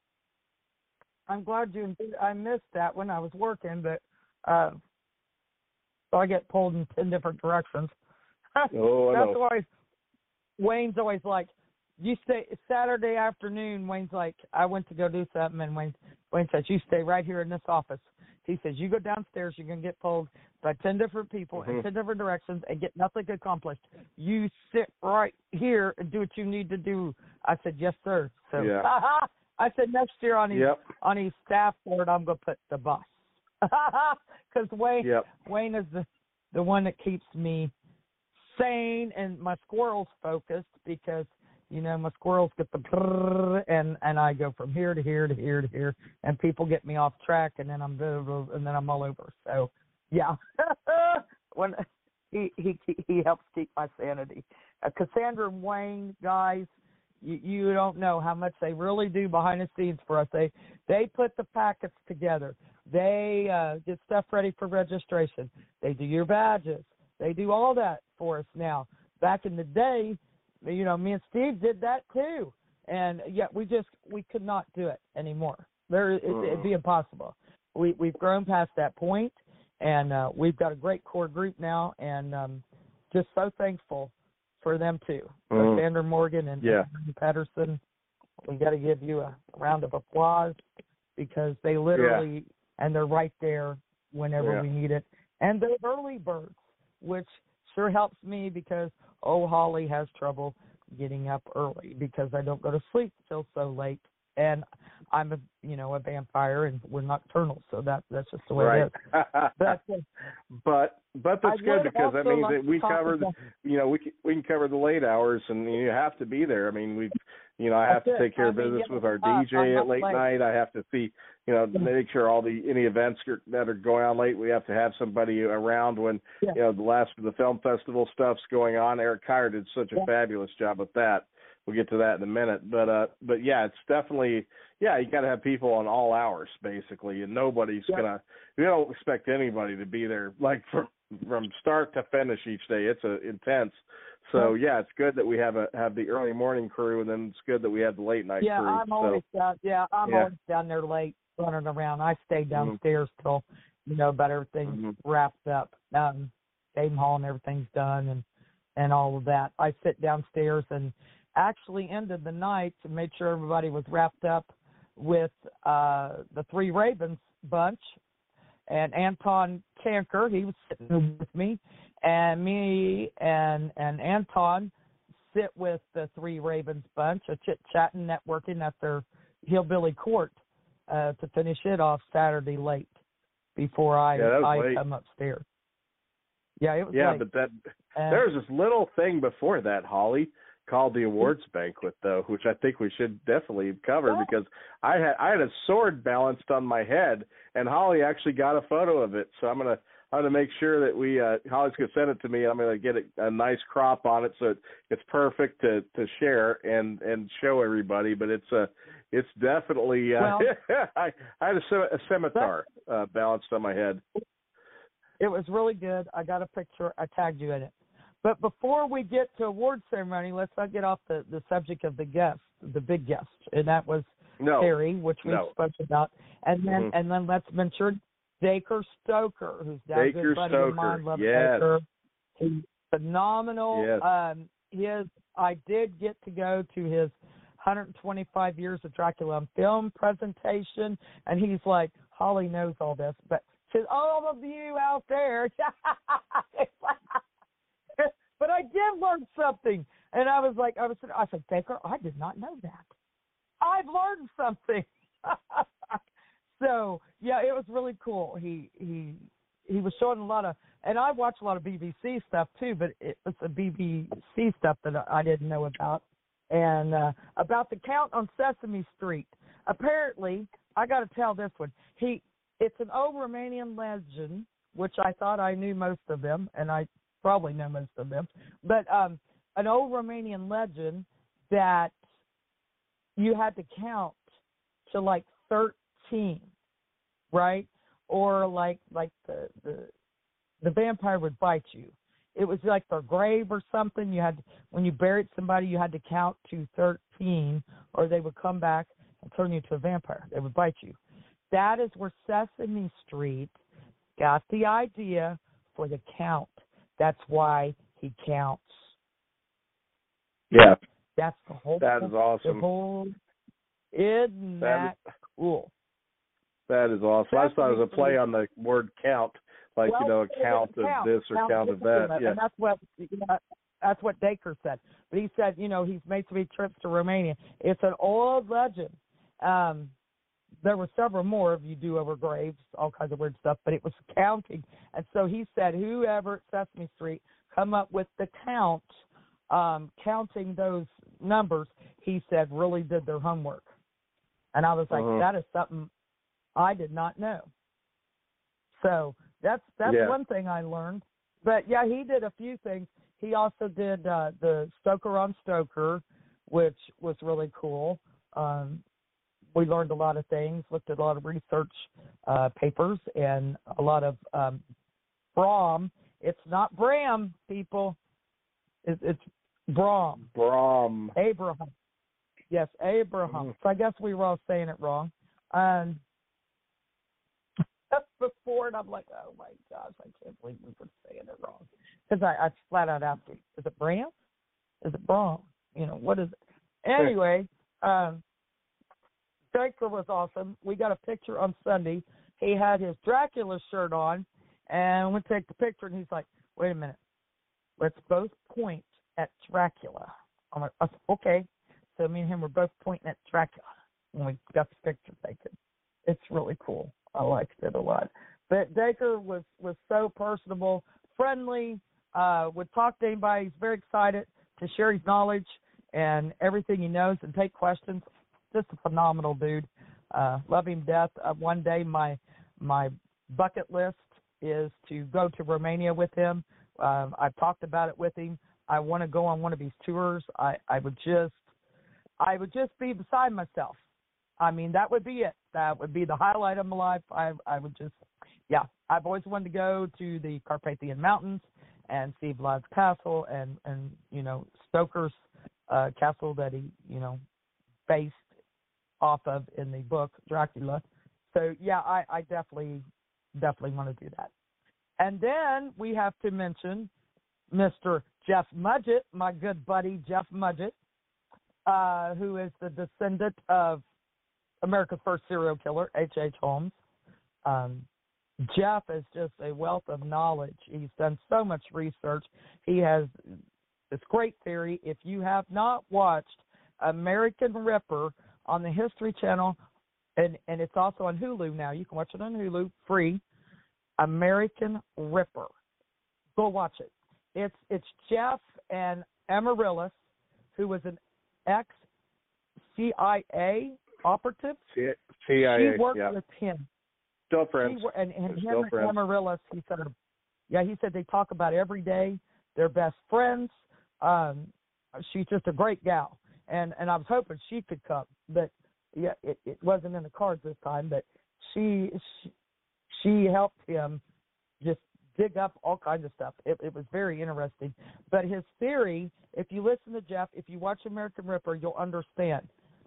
I'm glad I missed that when I was working, but so I get pulled in 10 different directions. Oh, That's why Wayne's always like, you stay Saturday afternoon. Wayne's like, I went to go do something, and Wayne says, you stay right here in this office. He says, you go downstairs, you're going to get pulled by 10 different people in 10 different directions and get nothing accomplished. You sit right here and do what you need to do. I said, yes, sir. So I said, next year on his staff board, I'm going to put the boss. Because Wayne is the one that keeps me sane and my squirrels focused, because, my squirrels get the brrr, and I go from here to here to here to here, and people get me off track, and then I'm all over. So, when he helps keep my sanity. Cassandra and Wayne, guys, you don't know how much they really do behind the scenes for us. They put the packets together. They get stuff ready for registration. They do your badges. They do all that for us now. Back in the day, me and Steve did that too. And yet we could not do it anymore. It'd be impossible. We've grown past that point, and we've got a great core group now, and just so thankful for them too. Sandra Morgan and Patterson, we got to give you a round of applause, because they literally, and they're right there whenever we need it. And they're early birds, which sure helps me, because Holly has trouble getting up early because I don't go to sleep till so late. And I'm a vampire, and we're nocturnal, so that's just the way it is. But that's good, because that means that we cover we can cover the late hours, and you have to be there. I mean, I have to take care of business with our DJ at late night. I have to see, make sure any events that are going on late, we have to have somebody around when the last of the film festival stuff's going on. Eric Kyer did such a fabulous job with that. We'll get to that in a minute, but it's definitely, you got to have people on all hours, basically, and nobody's we don't expect anybody to be there like from start to finish each day. It's intense. So it's good that we have the early morning crew, and then it's good that we have the late night crew. I'm always always down there late running around. I stay downstairs till about everything's wrapped up. Game hall and everything's done, and all of that. I sit downstairs and actually ended the night to make sure everybody was wrapped up with the Three Ravens bunch, and Anton Kanker, he was sitting with me, and me and Anton sit with the Three Ravens bunch, a chit-chatting, networking at their Hillbilly Court to finish it off Saturday late before I come upstairs. Yeah, it was late. But there's this little thing before that, Holly. called the awards banquet, though, which I think we should definitely cover because I had a sword balanced on my head, and Holly actually got a photo of it. So I'm gonna make sure that we Holly's gonna send it to me. I'm gonna get a nice crop on it so it's perfect to share and show everybody. But it's definitely I had a scimitar balanced on my head. It was really good. I got a picture. I tagged you in it. But before we get to award ceremony, let's not get off the subject of the guest, the big guest, and that was Terry, which we spoke about. And then let's mention Dacre Stoker, who's now a good buddy of mine. Love Dacre. He's phenomenal. Yes. I did get to go to his 125 Years of Dracula on Film presentation, and he's like, Holly knows all this, but to all of you out there, but I did learn something, and I said, Dacre, I did not know that. I've learned something. So yeah, it was really cool. He was showing a lot of, and I watch a lot of BBC stuff too, but it was the BBC stuff that I didn't know about, and about the Count on Sesame Street. Apparently, I got to tell this one. It's an old Romanian legend, which I thought I knew most of them, and I probably know most of them, but an old Romanian legend that you had to count to like 13, right? Or like the vampire would bite you. It was like their grave or something. When you buried somebody, you had to count to 13, or they would come back and turn you to a vampire. They would bite you. That is where Sesame Street got the idea for the count. That's why he counts. Yeah. That's the whole. That is awesome. Isn't that cool? That is awesome. I thought it was a play on the word count, like, a count of this or count of that. Yeah. And that's what Dacre said. But he said, he's made so many trips to Romania. It's an old legend. There were several more of you do over graves, all kinds of weird stuff, but it was counting. And so he said, whoever at Sesame Street come up with the count, counting those numbers, he said really did their homework. And I was like, that is something I did not know. So that's one thing I learned. But yeah, he did a few things. He also did the Stoker on Stoker, which was really cool. We learned a lot of things, looked at a lot of research papers, and a lot of Bram. It's not Bram, people. It's Bram. Bram. Abraham. Yes, Abraham. So I guess we were all saying it wrong. Before, and I'm like, oh my gosh, I can't believe we were saying it wrong. Because I flat out asked him, is it Bram? Is it Bram? What is it? Anyway, Dacre was awesome. We got a picture on Sunday. He had his Dracula shirt on, and we take the picture, and he's like, wait a minute. Let's both point at Dracula. I'm like, okay. So me and him were both pointing at Dracula when we got the picture taken. It's really cool. I liked it a lot. But Dacre was so personable, friendly, would talk to anybody. He's very excited to share his knowledge and everything he knows and take questions. Just a phenomenal dude. Love him to death. One day my bucket list is to go to Romania with him. I've talked about it with him. I want to go on one of his tours. I would just be beside myself. I mean, that would be it. That would be the highlight of my life. I would just, I've always wanted to go to the Carpathian Mountains and see Vlad's castle and Stoker's castle that he, based off of in the book Dracula. So, I definitely want to do that. And then we have to mention Mr. Jeff Mudgett, my good buddy Jeff Mudgett, who is the descendant of America's first serial killer, H.H. Holmes. Jeff is just a wealth of knowledge. He's done so much research. He has this great theory. If you have not watched American Ripper on the History Channel, and it's also on Hulu now. You can watch it on Hulu, free. American Ripper. Go watch it. It's Jeff and Amaryllis who was an ex-CIA operative. CIA, She worked yeah. with him. Still friends. And Still friends. Amaryllis, he said they talk about every day. They're best friends. She's just a great gal, and I was hoping she could come, but yeah, it wasn't in the cards this time. But she helped him just dig up all kinds of stuff. It was very interesting. But his theory, if you listen to Jeff, if you watch American Ripper, you'll understand.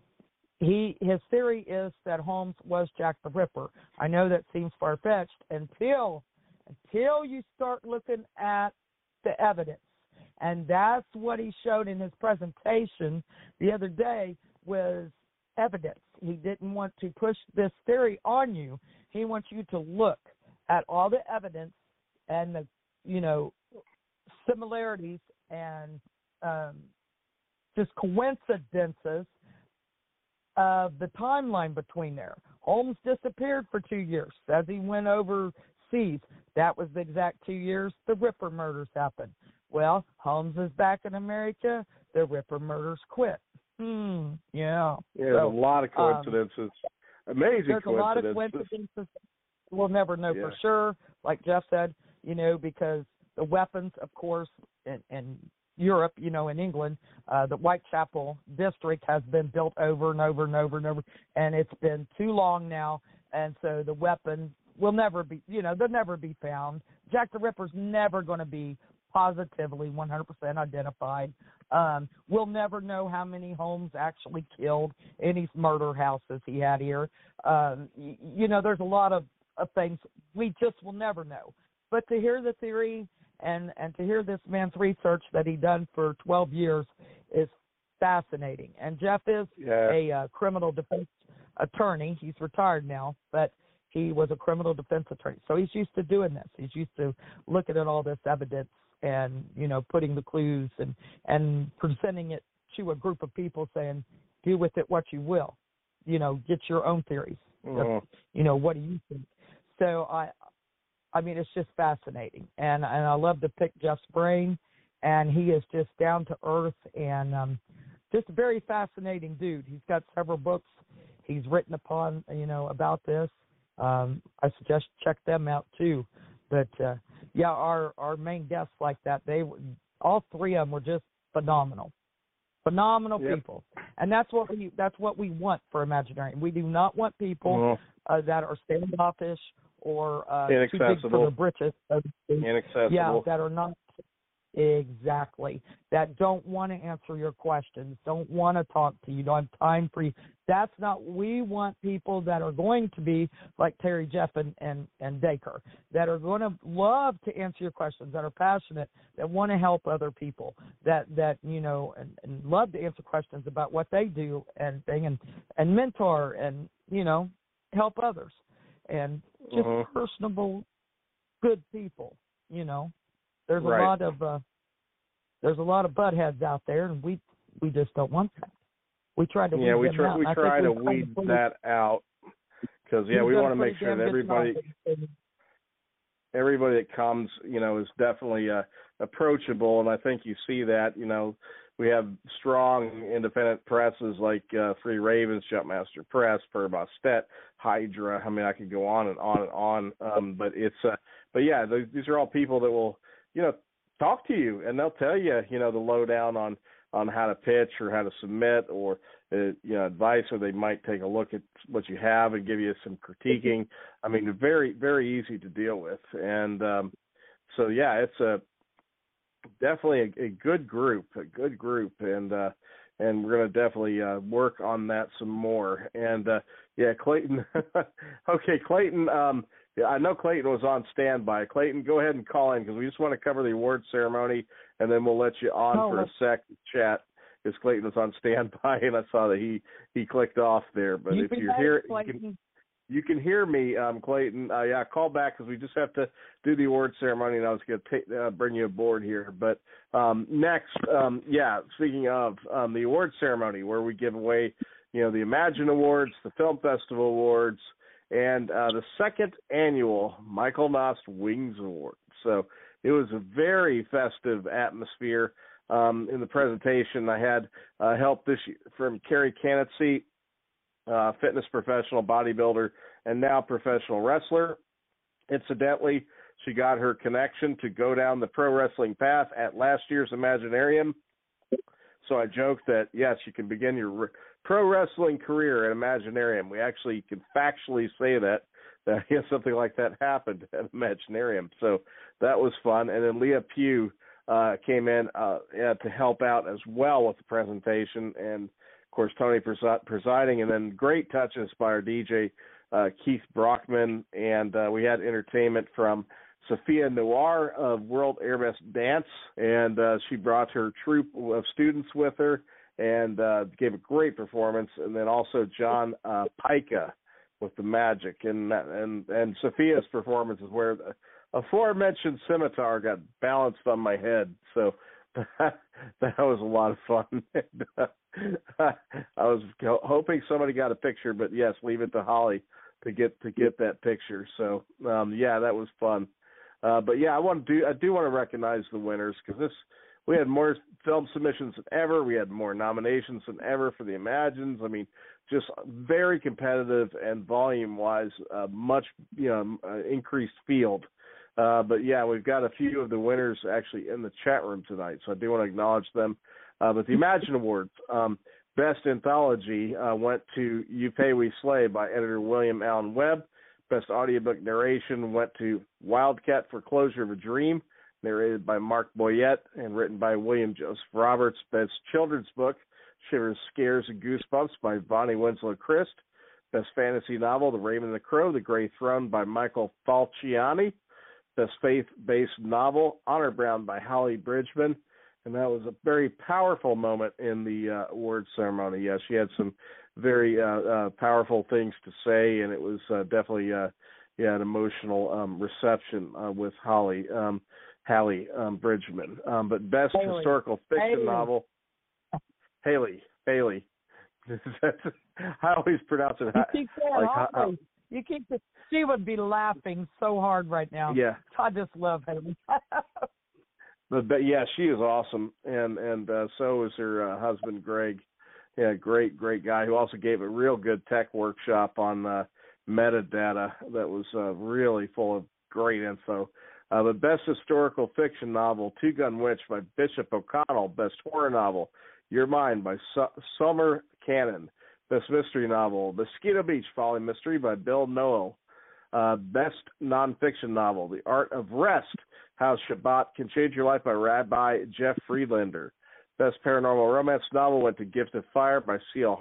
His theory is that Holmes was Jack the Ripper. I know that seems far-fetched until you start looking at the evidence. And that's what he showed in his presentation the other day was evidence. He didn't want to push this theory on you. He wants you to look at all the evidence and the, similarities and just coincidences of the timeline between there. Holmes disappeared for 2 years as he went overseas. That was the exact 2 years the Ripper murders happened. Well, Holmes is back in America. The Ripper murders quit. Yeah. Yeah, there's a lot of coincidences. Amazing there's coincidences. A lot of coincidences. We'll never know for sure, like Jeff said, because the weapons, of course, in Europe, in England, the Whitechapel district has been built over and over and over and over, and it's been too long now, and so the weapons will never be, they'll never be found. Jack the Ripper's never going to be positively 100% identified. We'll never know how many Holmes actually killed in these murder houses he had here. There's a lot of things we just will never know. But to hear the theory and to hear this man's research that he done for 12 years is fascinating. And Jeff is a criminal defense attorney. He's retired now, but he was a criminal defense attorney. So he's used to doing this. He's used to looking at all this evidence and, putting the clues and presenting it to a group of people saying, do with it what you will. Get your own theories. Mm-hmm. What do you think? So, I mean, it's just fascinating. And I love to pick Jeff's brain, and he is just down to earth and just a very fascinating dude. He's got several books he's written upon, about this. I suggest check them out too. But our main guests like that, all three of them were just phenomenal people, and that's what we want for Imaginarium. We do not want people that are standoffish or too big for their britches. Inaccessible. Yeah, that are not. Exactly. That don't want to answer your questions, don't want to talk to you, don't have time for you. That's not, we want people that are going to be like Terry, Jeff, and Dacre, that are going to love to answer your questions, that are passionate, that want to help other people, that and love to answer questions about what they do and mentor and, help others. And just personable, good people, There's a lot of buttheads out there, and we just don't want that. We try to weed them out. We try to weed that out because we want to make sure that everybody that comes, is definitely approachable, and I think you see that. We have strong independent presses like Free Ravens, Jumpmaster Press, Per Bastet, Hydra. I mean, I could go on and on and on. But these are all people that will, talk to you, and they'll tell you, the lowdown on how to pitch or how to submit or, advice, or they might take a look at what you have and give you some critiquing. I mean, very, very easy to deal with. And it's definitely a good group, and we're going to definitely work on that some more. And, Clayton. Okay, Clayton, I know Clayton was on standby. Clayton, go ahead and call in because we just want to cover the award ceremony, and then we'll let you on for a sec to chat because Clayton was on standby, and I saw that he clicked off there. But if you're here, you can hear me, Clayton. Call back because we just have to do the award ceremony, and I was going to bring you aboard here. But next, speaking of the award ceremony where we give away, the Imagine Awards, the Film Festival Awards, and the second annual Michael Nost Wings Award. So it was a very festive atmosphere. in the presentation. I had help this from Carrie Canetzy, fitness professional, bodybuilder, and now professional wrestler. Incidentally, she got her connection to go down the pro wrestling path at last year's Imaginarium. So I joked that, yes, you can begin your pro wrestling career at Imaginarium. We actually can factually say that yes, something like that happened at Imaginarium. So that was fun. And then Leah Pugh came in to help out as well with the presentation. And, of course, Tony presiding. And then great touches by our DJ, Keith Brockman. And we had entertainment from Sophia Noir of World Airbus Dance, and she brought her troupe of students with her and gave a great performance. And then also John Pica with the magic, and Sophia's performance is where the aforementioned scimitar got balanced on my head. So that was a lot of fun. I was hoping somebody got a picture, but yes, leave it to Holly to get that picture. So yeah, that was fun. But yeah, I do want to recognize the winners, because we had more film submissions than ever. We had more nominations than ever for the Imagines. I mean, just very competitive, and volume-wise, much increased field. But yeah, we've got a few of the winners actually in the chat room tonight, so I do want to acknowledge them. But the Imagine Awards, Best Anthology went to You Pay We Slay by editor William Allen Webb. Best audiobook narration went to Wildcat for Closure of a Dream, narrated by Mark Boyette and written by William Joseph Roberts. Best children's book, Shivers, Scares, and Goosebumps by Vonnie Winslow Christ. Best fantasy novel, The Raven and the Crow, The Grey Throne by Michael Falciani. Best faith-based novel, Honor Brown by Holly Bridgman. And that was a very powerful moment in the awards ceremony. Yeah, she had some very powerful things to say, and it was definitely an emotional reception with Holly Bridgman. But best historical fiction novel, Haley. I always pronounce it. She would be laughing so hard right now. Yeah, I just love Haley. But yeah, she is awesome, and so is her husband Greg. Yeah, great guy who also gave a real good tech workshop on metadata that was really full of great info. The best historical fiction novel, Two Gun Witch by Bishop O'Connell. Best horror novel, Your Mind by Summer Cannon. Best mystery novel, Mosquito Beach Folly Mystery by Bill Noel. Best nonfiction novel, The Art of Rest, How Shabbat Can Change Your Life by Rabbi Jeff Friedlander. Best paranormal romance novel went to Gift of Fire by C.L.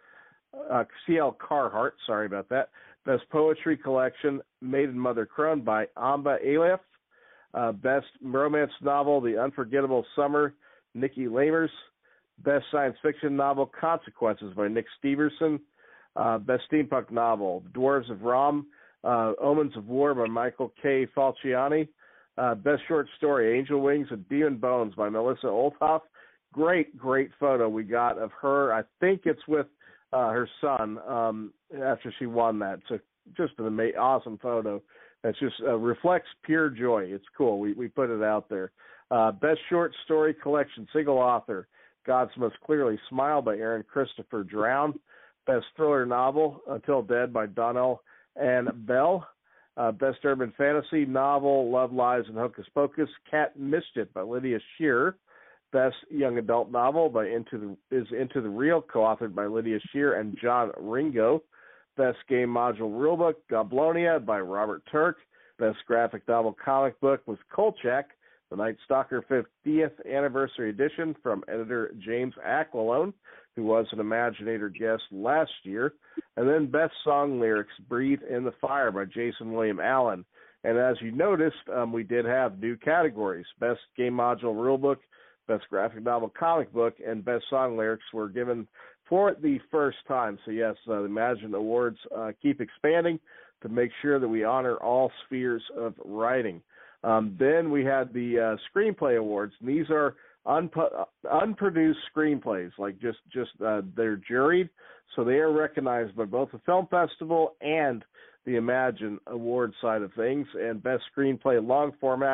Carhart. Sorry about that. Best poetry collection, Maiden Mother Crone by Amba Aleph. Best romance novel, The Unforgettable Summer, Nikki Lamers. Best science fiction novel, Consequences by Nick Steverson. Best steampunk novel, The Dwarves of Rom, Omens of War by Michael K. Falciani. Best short story, Angel Wings and Demon Bones by Melissa Olthoff. Great photo we got of her. I think it's with her son after she won that. So just an awesome photo. That just reflects pure joy. It's cool. We put it out there. Best short story collection, single author, God's Most Clearly Smile by Aaron Christopher Drown. Best thriller novel, Until Dead by Donnell and Bell. Best urban fantasy novel, Love, Lies, and Hocus Pocus, Cat Mischief by Lydia Shearer. Best young adult novel Into the Real, co-authored by Lydia Shearer and John Ringo. Best game module rulebook, Goblonia by Robert Turk. Best graphic novel comic book was Kolchak, The Night Stalker 50th Anniversary Edition from editor James Aquilone, who was an Imaginator guest last year. And then best song lyrics, Breathe in the Fire by Jason William Allen. And as you noticed, we did have new categories. Best game module rulebook, best graphic novel comic book, and best song lyrics were given for the first time. So yes, the Imagine Awards keep expanding to make sure that we honor all spheres of writing. Then we had the Screenplay Awards, and these are unproduced screenplays, like just they're juried, so they are recognized by both the Film Festival and the Imagine Award side of things. And best screenplay long format,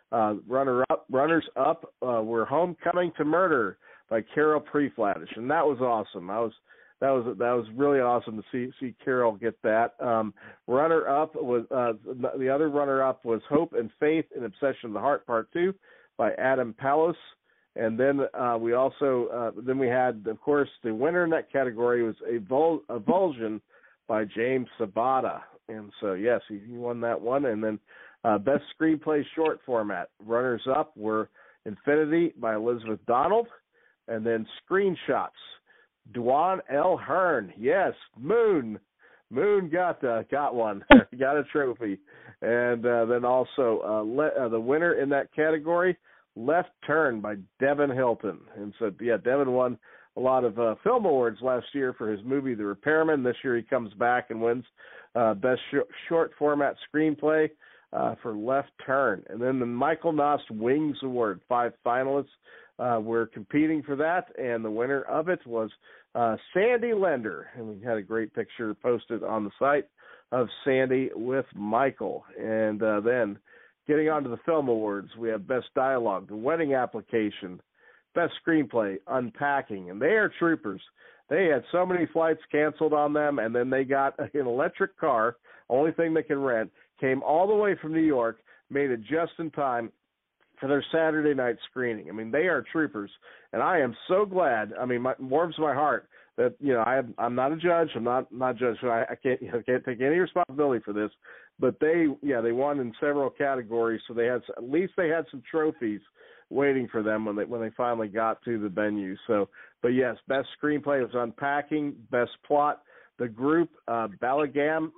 Runners up were Homecoming to Murder by Carol Preflatish, and that was awesome. That was really awesome to see Carol get that. Runner up was the other runner up was Hope and Faith in Obsession of the Heart Part 2 by Adam Palos. And then we also then we had, of course, the winner in that category was Avulsion by James Sabata. And so, yes, he won that one. And then Best Screenplay Short Format. Runners up were Infinity by Elizabeth Donald. And then Screenshots, Dwan L. Hearn. Yes, Moon. Moon got one, got a trophy. And then also the winner in that category, Left Turn by Devin Hilton. And so, yeah, Devin won a lot of film awards last year for his movie The Repairman. This year he comes back and wins Best Short Format Screenplay for Left Turn. And then the Michael Nost Wings Award, 5 finalists were competing for that, and the winner of it was Sandy Lender. And we had a great picture posted on the site of Sandy with Michael. And then getting on to the film awards, we have Best Dialogue, The Wedding Application, Best Screenplay, Unpacking, and they are troopers. They had so many flights canceled on them, and then they got an electric car, only thing they can rent, came all the way from New York, made it just in time for their Saturday night screening. I mean, they are troopers, and I am so glad. I mean, it warms my heart that, you know, I'm not a judge. I'm not a judge, so I can't take any responsibility for this. But they won in several categories, so at least they had some trophies waiting for them when they finally got to the venue. So, but yes, Best Screenplay was Unpacking, Best Plot, The Group, Balagam,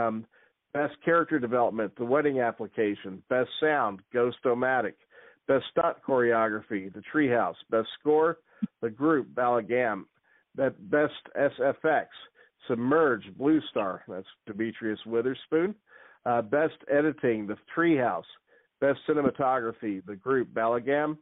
Best Character Development, The Wedding Application, Best Sound, Ghost-O-Matic, Best Stunt Choreography, The Treehouse, Best Score, The Group, Balagam, Best SFX, Submerge, Blue Star, that's Demetrius Witherspoon, Best Editing, The Treehouse, Best Cinematography, The Group, Balagam,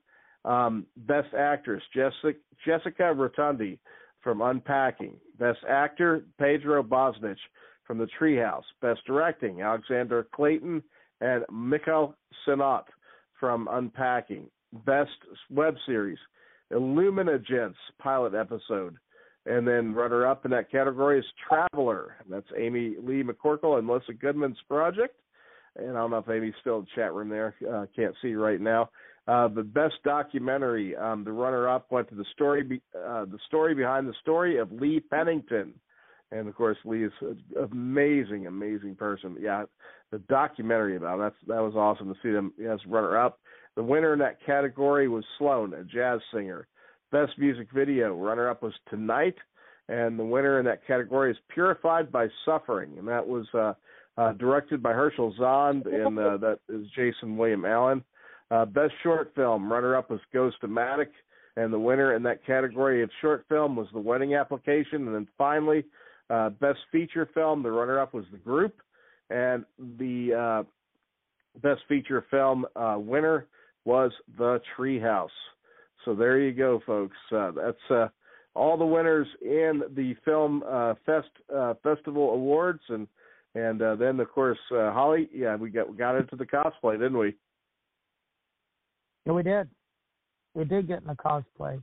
Best Actress, Jessica Rotundi from Unpacking, Best Actor, Pedro Bosnich from The Treehouse, Best Directing, Alexander Clayton and Mikhail Sinat from Unpacking, Best Web Series, Illuminagents pilot episode, and then runner-up in that category is Traveler. That's Amy Lee McCorkle and Melissa Goodman's project. And I don't know if Amy's still in the chat room there. Can't see right now. The Best Documentary, the runner-up went to the story behind the story of Lee Pennington. And, of course, Lee is an amazing, amazing person. Yeah, the documentary about it, that was awesome to see them as runner-up. The winner in that category was Sloan, a jazz singer. Best Music Video, runner-up was Tonight. And the winner in that category is Purified by Suffering. And that was directed by Herschel Zond, and that is Jason William Allen. Best Short Film, runner-up was Ghost-O-Matic. And the winner in that category of short film was The Wedding Application. And then finally, Best Feature Film, the runner-up was The Group, and the Best Feature Film winner was The Treehouse. So there you go, folks. That's all the winners in the Film Festival Awards, and then of course, Holly, yeah, we got into the cosplay, didn't we? Yeah, we did. We did get in the cosplay.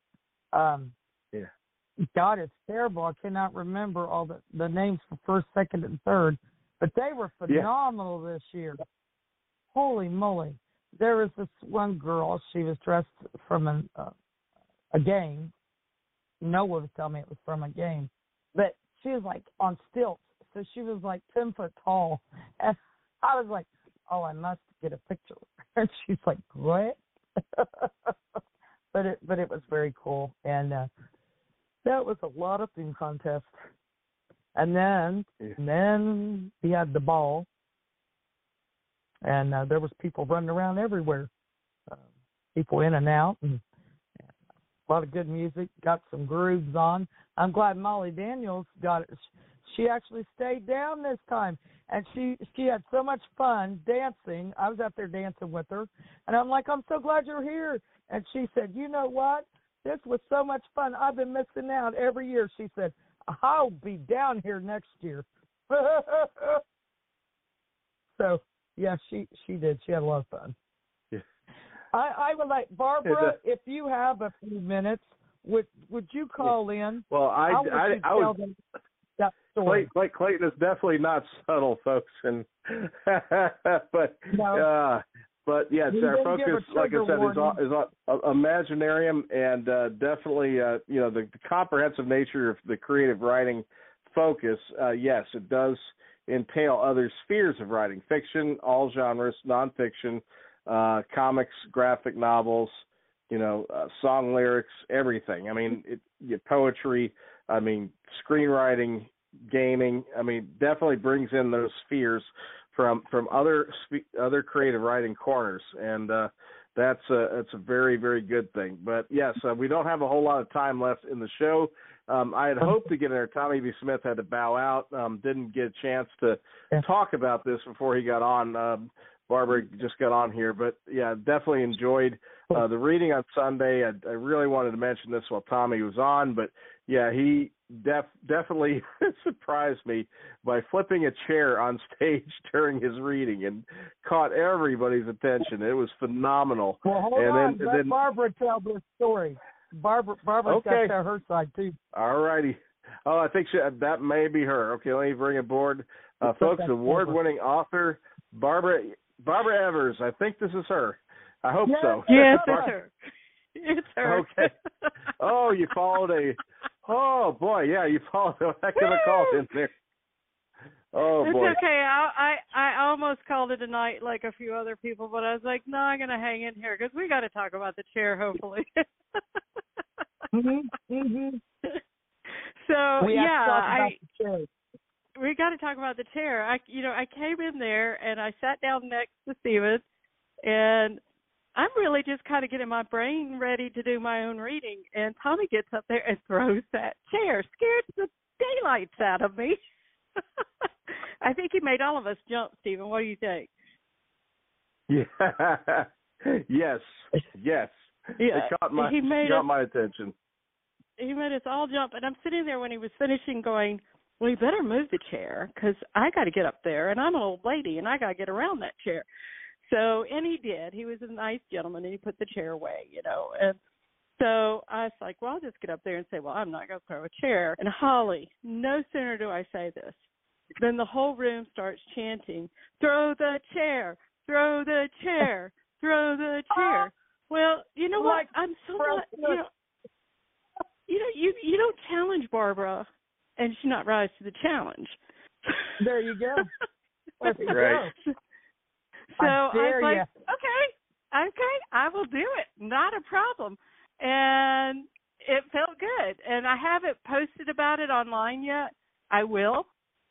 Yeah. God, it's terrible. I cannot remember all the names for first, second, and third, but they were phenomenal this year. Holy moly. There was this one girl, she was dressed from a game. Noah was telling me it was from a game. But she was like on stilts, so she was like 10 foot tall. And I was like, oh, I must get a picture with her. And she's like, what? But it was very cool. And that was a lot of theme contests. And then we had the ball. And there was people running around everywhere, people in and out, and a lot of good music, got some grooves on. I'm glad Molly Daniels got it. She actually stayed down this time, and she had so much fun dancing. I was out there dancing with her, and I'm like, I'm so glad you're here. And she said, you know what? This was so much fun. I've been missing out every year. She said, I'll be down here next year. So, yeah, she did. She had a lot of fun. Yeah. I would like Barbara, if you have a few minutes, would you call in? Well, I tell them that story. Clayton is definitely not subtle, folks, and but No. but yes, our focus, like I said, is on Imaginarium, and definitely the comprehensive nature of the creative writing focus. Yes, it does entail other spheres of writing: fiction, all genres, nonfiction, comics, graphic novels, song lyrics, everything. I mean, poetry. I mean, screenwriting, gaming. I mean, definitely brings in those spheres from other creative writing corners, and that's a very, very good thing. But yes, we don't have a whole lot of time left in the show. I had hoped to get in there. Tommy B. Smith had to bow out. Didn't get a chance to talk about this before he got on. Barbara just got on here, but yeah, definitely enjoyed the reading on Sunday. I really wanted to mention this while Tommy was on, but yeah, he definitely surprised me by flipping a chair on stage during his reading and caught everybody's attention. It was phenomenal. Well, hold on. Let Barbara tell this story. Barbara's okay. got her side too. All righty. Oh, I think that may be her. Okay, let me bring aboard, folks. Award-winning author Barbara Evers. I think this is her. I hope so. Yes, it's her. It's her. Okay. Oh, you followed oh boy, yeah, you followed a heck of a call in there. Oh boy. It's okay. I almost called it a night like a few other people, but I was like, no, I'm going to hang in here because we got to talk about the chair, hopefully. Mm-hmm. So we got to talk about the chair. I came in there and I sat down next to Steven, and I'm really just kind of getting my brain ready to do my own reading. And Tommy gets up there and throws that chair, scared the daylights out of me. I think he made all of us jump, Stephen. What do you think? Yeah. Yes. Yeah. It got my attention. He made us all jump, and I'm sitting there when he was finishing going, well, you better move the chair because I got to get up there, and I'm an old lady, and I got to get around that chair. So, and he did. He was a nice gentleman, and he put the chair away, And so I was like, well, I'll just get up there and say, well, I'm not going to throw a chair. And Holly, no sooner do I say this than the whole room starts chanting, throw the chair, throw the chair, throw the chair. Well, you know what? I'm so glad, you don't challenge Barbara and she not rise to the challenge. There you go. Right. So I was like, okay, I will do it. Not a problem. And it felt good. And I haven't posted about it online yet. I will.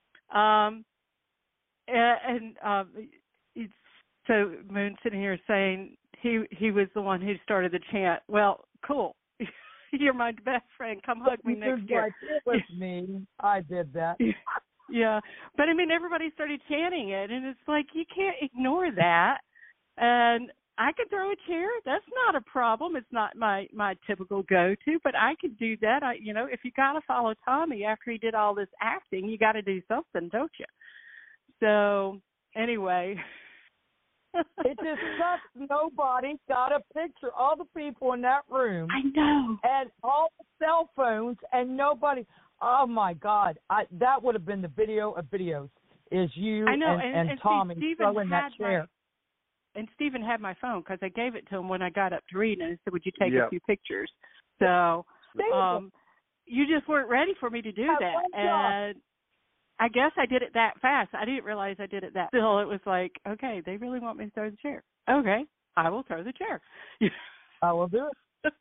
So Moon sitting here saying he was the one who started the chant. Well, cool. You're my best friend. Come hug me next year. Like, it was me. I did that. Yeah. But, I mean, everybody started chanting it, and it's like you can't ignore that. And I could throw a chair. That's not a problem. It's not my typical go-to, but I could do that. If you got to follow Tommy after he did all this acting, you got to do something, don't you? So, anyway. It just sucks nobody got a picture. All the people in that room. I know. And all the cell phones and nobody. Oh, my God. That would have been the video of videos is you I know. and Tommy throwing that chair. And Stephen had my phone because I gave it to him when I got up to read, and I said, would you take a few pictures? So you just weren't ready for me to do that. And I guess I did it that fast. I didn't realize I did it that. Still, it was like, okay, they really want me to throw the chair. Okay, I will throw the chair. I will do it.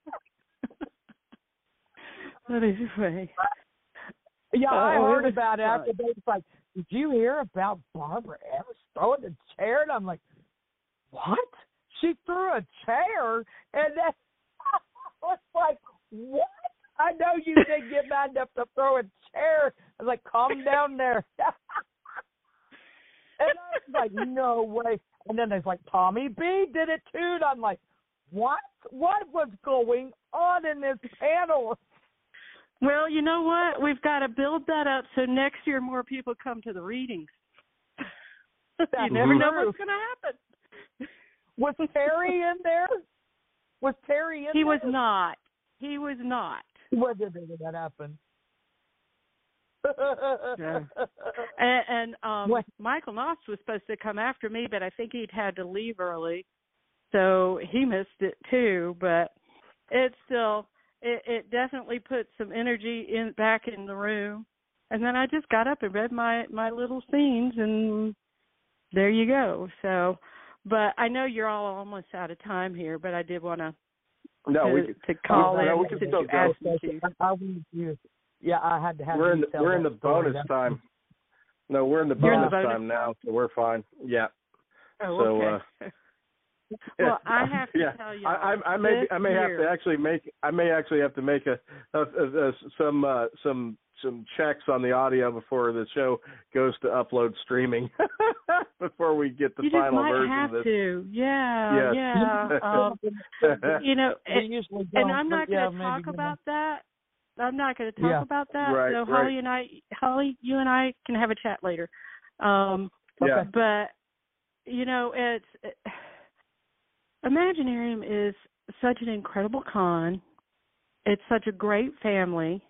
That is funny. Yeah, I heard about it after they was like, did you hear about Barbara Evers throwing the chair? And I'm like, what? She threw a chair? And then I was like, what? I know you didn't get mad enough to throw a chair. I was like, calm down there. And I was like, no way. And then there's like, Tommy B did it too. And I'm like, what? What was going on in this panel? Well, you know what? We've got to build that up so next year more people come to the readings. You never know what's going to happen. Was Terry in there? Was Terry in He there? was not. He was not. When did that happen? Yeah. And Michael Noss was supposed to come after me, but I think he'd had to leave early, so he missed it too. But it still, it definitely put some energy back in the room. And then I just got up and read my little scenes, and there you go. So, but I know you're all almost out of time here, but I did want to call in. We can still go. Yeah, I had to have. We're in the bonus time. No, we're in the bonus time now, so we're fine. Yeah. Oh, okay. Well, I have to tell you. I may actually have to make some checks on the audio before the show goes to upload streaming before we get the final version of this. You just might have to. Yeah. You know, and I'm not going to talk about that. I'm not going to talk about that. Right, so right. Holly, you and I can have a chat later. But you know, Imaginarium is such an incredible con. It's such a great family.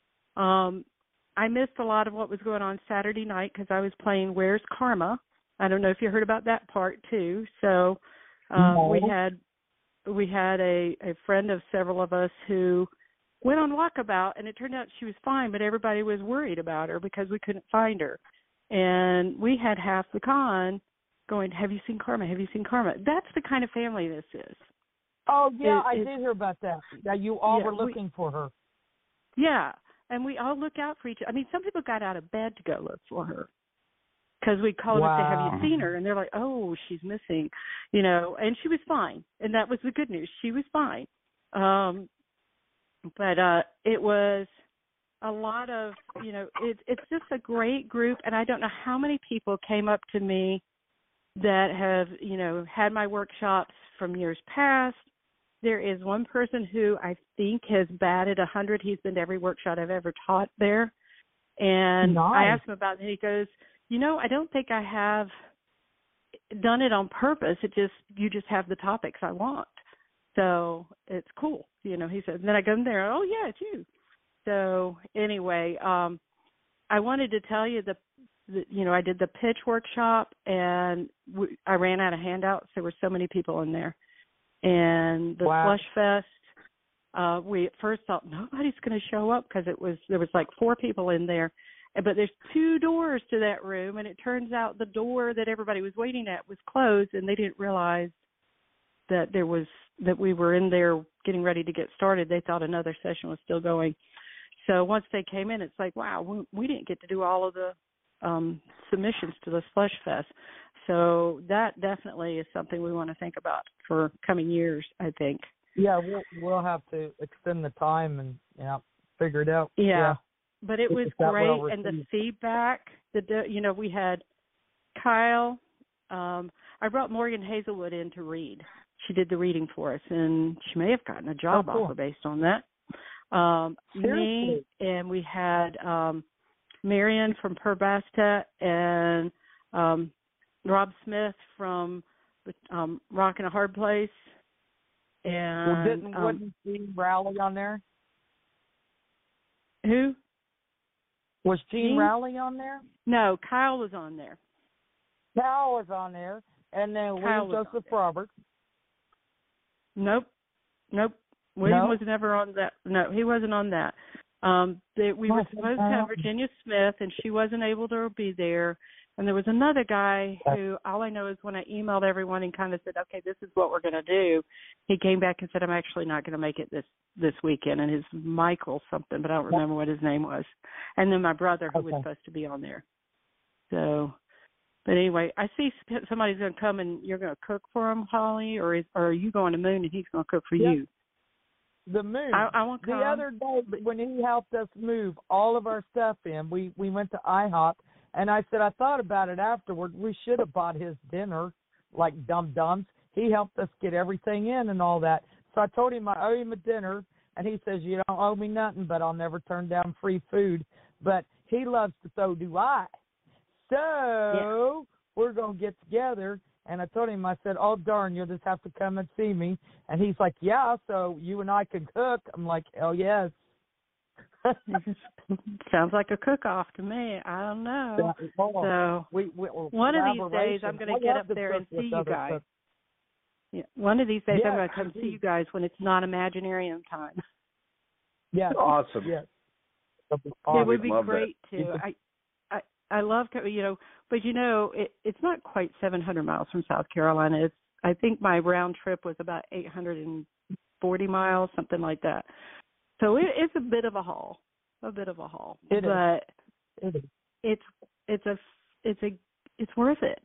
I missed a lot of what was going on Saturday night because I was playing Where's Karma. I don't know if you heard about that part too. So we had a friend of several of us who went on walkabout, and it turned out she was fine, but everybody was worried about her because we couldn't find her. And we had half the con going, have you seen Karma? Have you seen Karma? That's the kind of family this is. Oh, yeah, I did hear about that. That you all were looking for her. Yeah, and we all look out for each other. I mean, some people got out of bed to go look for her because we called them and say, have you seen her? And they're like, oh, she's missing, you know, and she was fine. And that was the good news. She was fine. But it was a lot of, you know, it's just a great group. And I don't know how many people came up to me that have, you know, had my workshops from years past. There is one person who I think has batted 100. He's been to every workshop I've ever taught there. And I asked him about it, and he goes, you know, I don't think I have done it on purpose. You just have the topics I want. So it's cool. You know, he said, and then I go in there, oh, yeah, it's you. So anyway, I wanted to tell you you know, I did the pitch workshop, and I ran out of handouts. There were so many people in there. And the Slush Fest, we at first thought nobody's going to show up because there was like 4 people in there. But there's 2 doors to that room, and it turns out the door that everybody was waiting at was closed, and they didn't realize that we were in there getting ready to get started. They thought another session was still going. So once they came in, it's like, wow, we didn't get to do all of the submissions to the Slush Fest. So that definitely is something we want to think about for coming years, I think. Yeah, we'll have to extend the time and figure it out. Yeah. But it was great, and the feedback, you know, we had Kyle. I brought Morgan Hazelwood in to read. She did the reading for us, and she may have gotten a job offer based on that. Me, and we had Marion from Perbasta and Rob Smith from Rock and a Hard Place. And wasn't Gene Rowley on there? Who? Was Gene Rowley on there? No, Kyle was on there. Kyle was on there, and then William Joseph Roberts. Nope. William was never on that. No, he wasn't on that. We were supposed to have Virginia Smith, and she wasn't able to be there. And there was another guy who, all I know is when I emailed everyone and kind of said, okay, this is what we're going to do, he came back and said, I'm actually not going to make it this weekend. And his Michael something, but I don't remember what his name was. And then my brother, who was supposed to be on there. So, but anyway, I see somebody's going to come and you're going to cook for him, Holly, or are you going to Moon and he's going to cook for you? The Moon. I won't come. The other day when he helped us move all of our stuff in, we went to IHOP, and I said, I thought about it afterward. We should have bought his dinner like dum-dums. He helped us get everything in and all that. So I told him I owe him a dinner, and he says, you don't owe me nothing, but I'll never turn down free food. But he loves to, so do I. So we're going to get together And I told him, I said, oh, darn, you'll just have to come and see me. And he's like, yeah, so you and I can cook. I'm like, hell yes. Sounds like a cook-off to me. I don't know. So one of these days I'm going to get up there and see you guys. Yeah, one of these days I'm going to come see you guys when it's not Imaginarium time. Yeah, awesome. Yes. It would be great too. I love, but it's not quite 700 miles from South Carolina. I think my round trip was about 840 miles, something like that. So it's a bit of a haul, but it's worth it.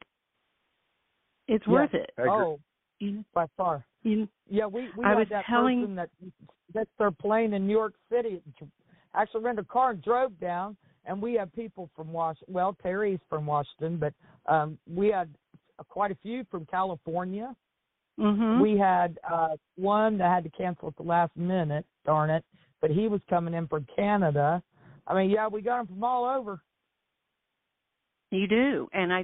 It's worth it. Oh, by far. We had that person that's their plane in New York City. Actually rented a car and drove down, and we have people from Washington. Well, Terry's from Washington, but we had quite a few from California. Mm-hmm. We had one that had to cancel at the last minute, darn it, but he was coming in from Canada. I mean, we got them from all over. You do, and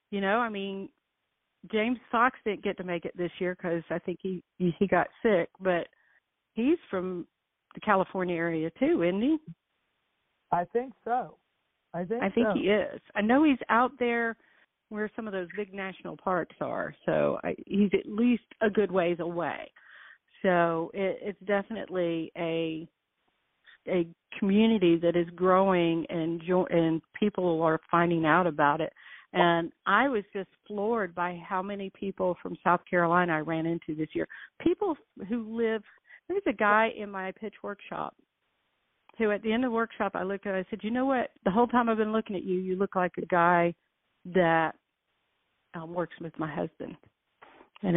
James Fox didn't get to make it this year because I think he got sick, but he's from the California area too, isn't he? I think so. I think he is. I know he's out there where some of those big national parks are, so he's at least a good ways away. So it's definitely a community that is growing, and people are finding out about it. And I was just floored by how many people from South Carolina I ran into this year. People who live. There was a guy in my pitch workshop who, at the end of the workshop, I looked at him, I said, you know what? The whole time I've been looking at you, you look like a guy that works with my husband. And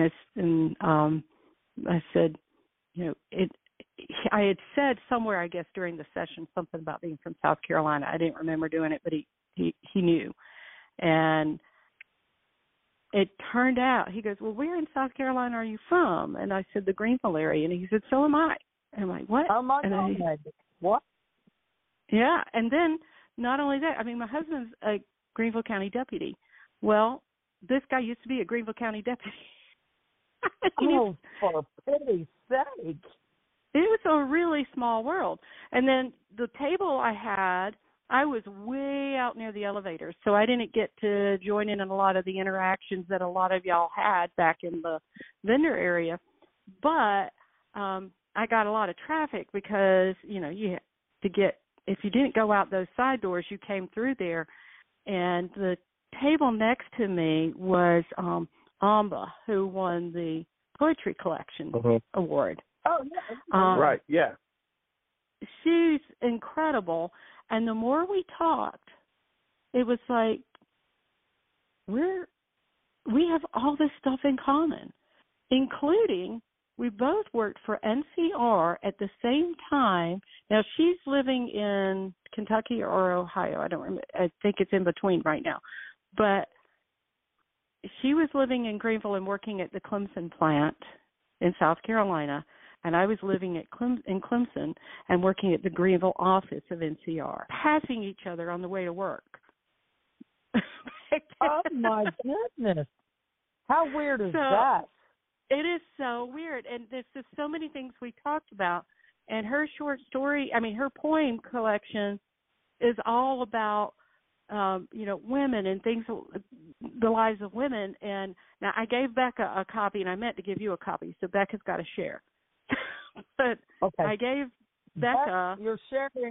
I said, I had said somewhere, I guess, during the session something about being from South Carolina. I didn't remember doing it, but he knew. And it turned out, he goes, well, where in South Carolina are you from? And I said, the Greenville area. And he said, so am I. And I'm like, what? Oh, my God. What? Yeah. And then not only that, my husband's a Greenville County deputy. Well, this guy used to be a Greenville County deputy. Oh, for pity's sake. It was a really small world. And then the table I had, I was way out near the elevators, so I didn't get to join in on a lot of the interactions that a lot of y'all had back in the vendor area. But I got a lot of traffic because, you had to get, if you didn't go out those side doors, you came through there. And the table next to me was Amba, who won the Poetry Collection Award. Oh, yeah. Right, yeah. She's incredible. And the more we talked, it was like we have all this stuff in common, including we both worked for NCR at the same time. Now, she's living in Kentucky or Ohio. I don't remember. I think it's in between right now. But she was living in Greenville and working at the Clemson plant in South Carolina. And I was living in Clemson and working at the Greenville office of NCR, passing each other on the way to work. Oh, my goodness. How weird is that? It is so weird. And there's just so many things we talked about. And her short story, her poem collection is all about, women and things, the lives of women. And now I gave Becca a copy, and I meant to give you a copy, so Becca's got to share. But okay. I gave Becca you're sharing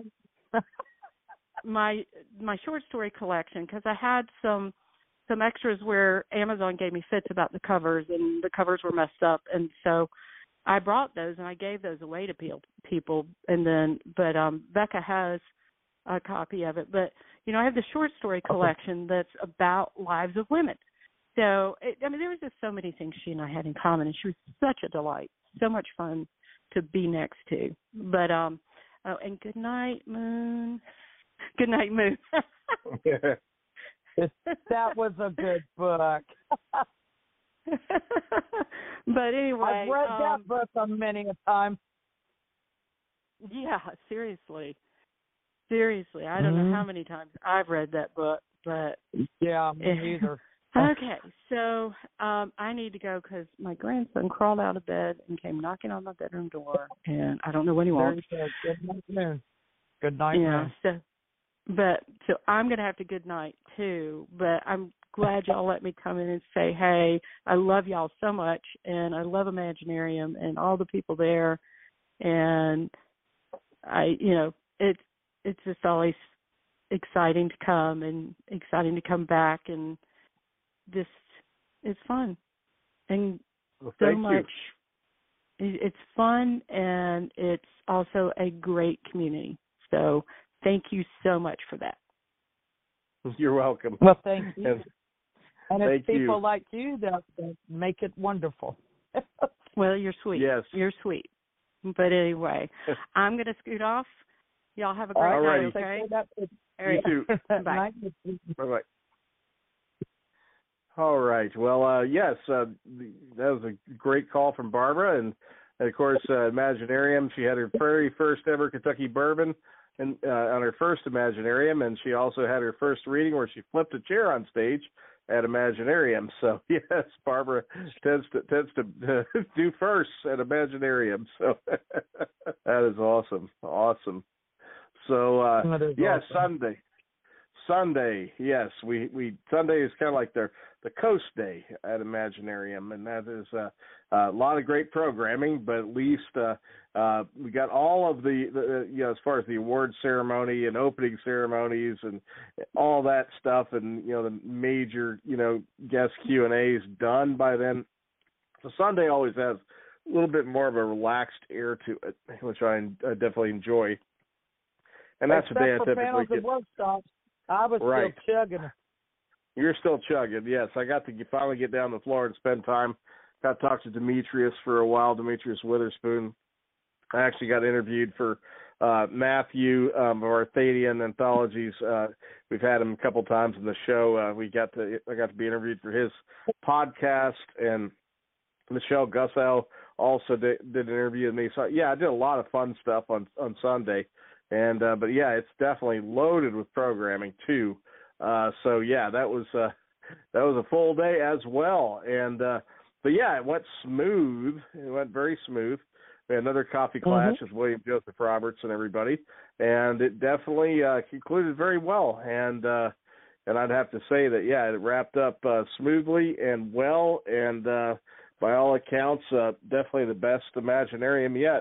my short story collection because I had some extras where Amazon gave me fits about the covers, and the covers were messed up, and so I brought those and I gave those away to people. And then, but Becca has a copy of it. But I have the short story collection that's about lives of women. So there was just so many things she and I had in common, and she was such a delight, so much fun to be next to. But and good night, Moon. Good night, Moon. That was a good book. But anyway, I've read that book many a time. Yeah, seriously, I don't know how many times I've read that book, but yeah, me neither. Okay, so I need to go because my grandson crawled out of bed and came knocking on my bedroom door, and I don't know what he wants. Good night, man. Good night, Yeah, man. so I'm going to have to good night too, but I'm glad y'all let me come in and say, hey, I love y'all so much, and I love Imaginarium and all the people there, and it's just always exciting to come and exciting to come back, and this it's fun and so much. It's fun, and it's also a great community. So thank you so much for that. You're welcome. Well, thank you. And it's thank people you. like you that make it wonderful. Well, you're sweet. Yes. You're sweet. But anyway, I'm going to scoot off. Y'all have a great All night, righty. okay? All right. You too. Bye. Bye-bye. All right. Well, yes, that was a great call from Barbara. And of course, Imaginarium, she had her very first ever Kentucky bourbon on her first Imaginarium. And she also had her first reading where she flipped a chair on stage at Imaginarium. So, yes, Barbara tends to do first at Imaginarium. So that is awesome. Awesome. So, yeah, awesome. Sunday, yes, we Sunday is kind of like the coast day at Imaginarium, and that is a lot of great programming. But at least we got all of the as far as the award ceremony and opening ceremonies and all that stuff, and the major guest Q&As done by then. So Sunday always has a little bit more of a relaxed air to it, which I definitely enjoy. And that's the day I typically get. Workshops, I was right. still chugging. You're still chugging, yes. I got to finally get down to Florida and spend time. Got to talk to Demetrius for a while, Demetrius Witherspoon. I actually got interviewed for Matthew of our Thadian anthologies. We've had him a couple times in the show. I got to be interviewed for his podcast, and Michelle Gussow also did an interview with me. So yeah, I did a lot of fun stuff on Sunday. And but yeah, it's definitely loaded with programming too. So yeah, that was a full day as well. And but yeah, it went smooth. It went very smooth. We had another coffee clash with William Joseph Roberts and everybody, and it definitely concluded very well. And I'd have to say that yeah, it wrapped up smoothly and well. And by all accounts, definitely the best Imaginarium yet.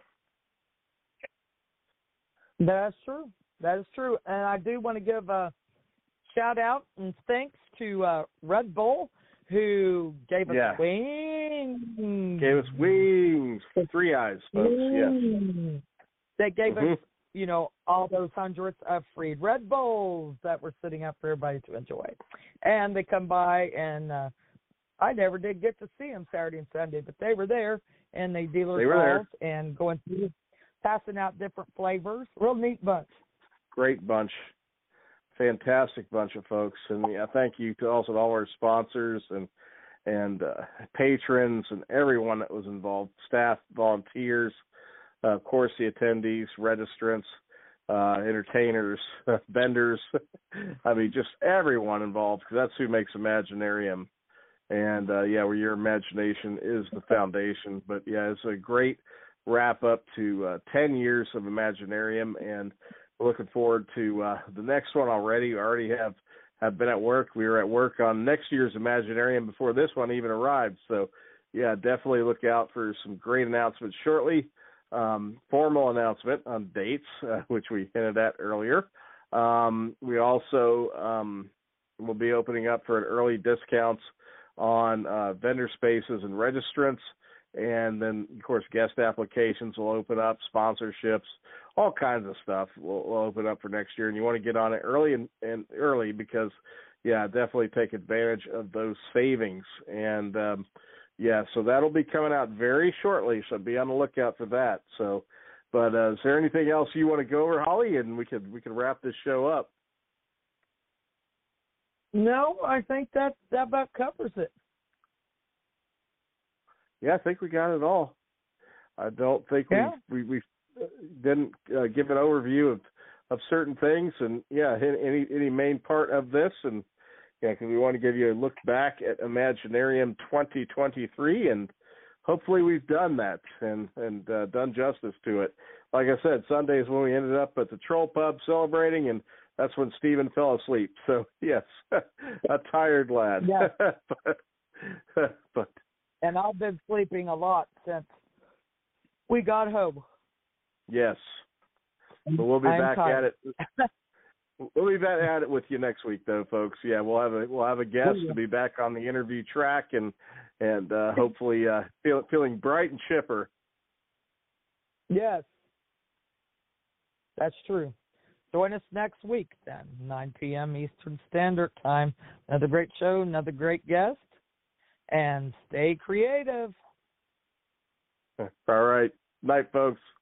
That's true. That is true. And I do want to give a shout out and thanks to Red Bull, who gave us wings. Gave us wings. 3 eyes, folks. Yes. They gave us, all those hundreds of free Red Bulls that were sitting out for everybody to enjoy. And they come by, and I never did get to see them Saturday and Sunday, but they were there, and they dealer calls and going through, passing out different flavors. Real neat bunch. Great bunch. Fantastic bunch of folks. And yeah, thank you to also all our sponsors and patrons and everyone that was involved, staff, volunteers, of course the attendees, registrants, entertainers, vendors. I mean, just everyone involved, because that's who makes Imaginarium. And where your imagination is the foundation. But yeah, it's a great wrap up to 10 years of Imaginarium, and we're looking forward to the next one already. We already have been at work. We were at work on next year's Imaginarium before this one even arrived. So yeah, definitely look out for some great announcements shortly. Formal announcement on dates, which we hinted at earlier. We also will be opening up for an early discounts on vendor spaces and registrants. And then, of course, guest applications will open up, sponsorships, all kinds of stuff will open up for next year. And you want to get on it early and early because, yeah, definitely take advantage of those savings. And, so that'll be coming out very shortly, so be on the lookout for that. So, but is there anything else you want to go over, Holly, and we can wrap this show up? No, I think that about covers it. Yeah, I think we got it all. I don't think we didn't give an overview of certain things, and any main part of this, and Yeah, because we want to give you a look back at Imaginarium 2023, and hopefully we've done that and done justice to it. Like I said, Sunday is when we ended up at the Troll Pub celebrating, and that's when Stephen fell asleep. So, yes, a tired lad. Yes. but and I've been sleeping a lot since we got home. Yes. But we'll be back at it. We'll be back at it with you next week, though, folks. Yeah, we'll have a guest to be back on the interview track, and hopefully feeling bright and chipper. Yes, that's true. Join us next week then, 9 p.m. Eastern Standard Time. Another great show, another great guest, and stay creative. All right. Night, folks.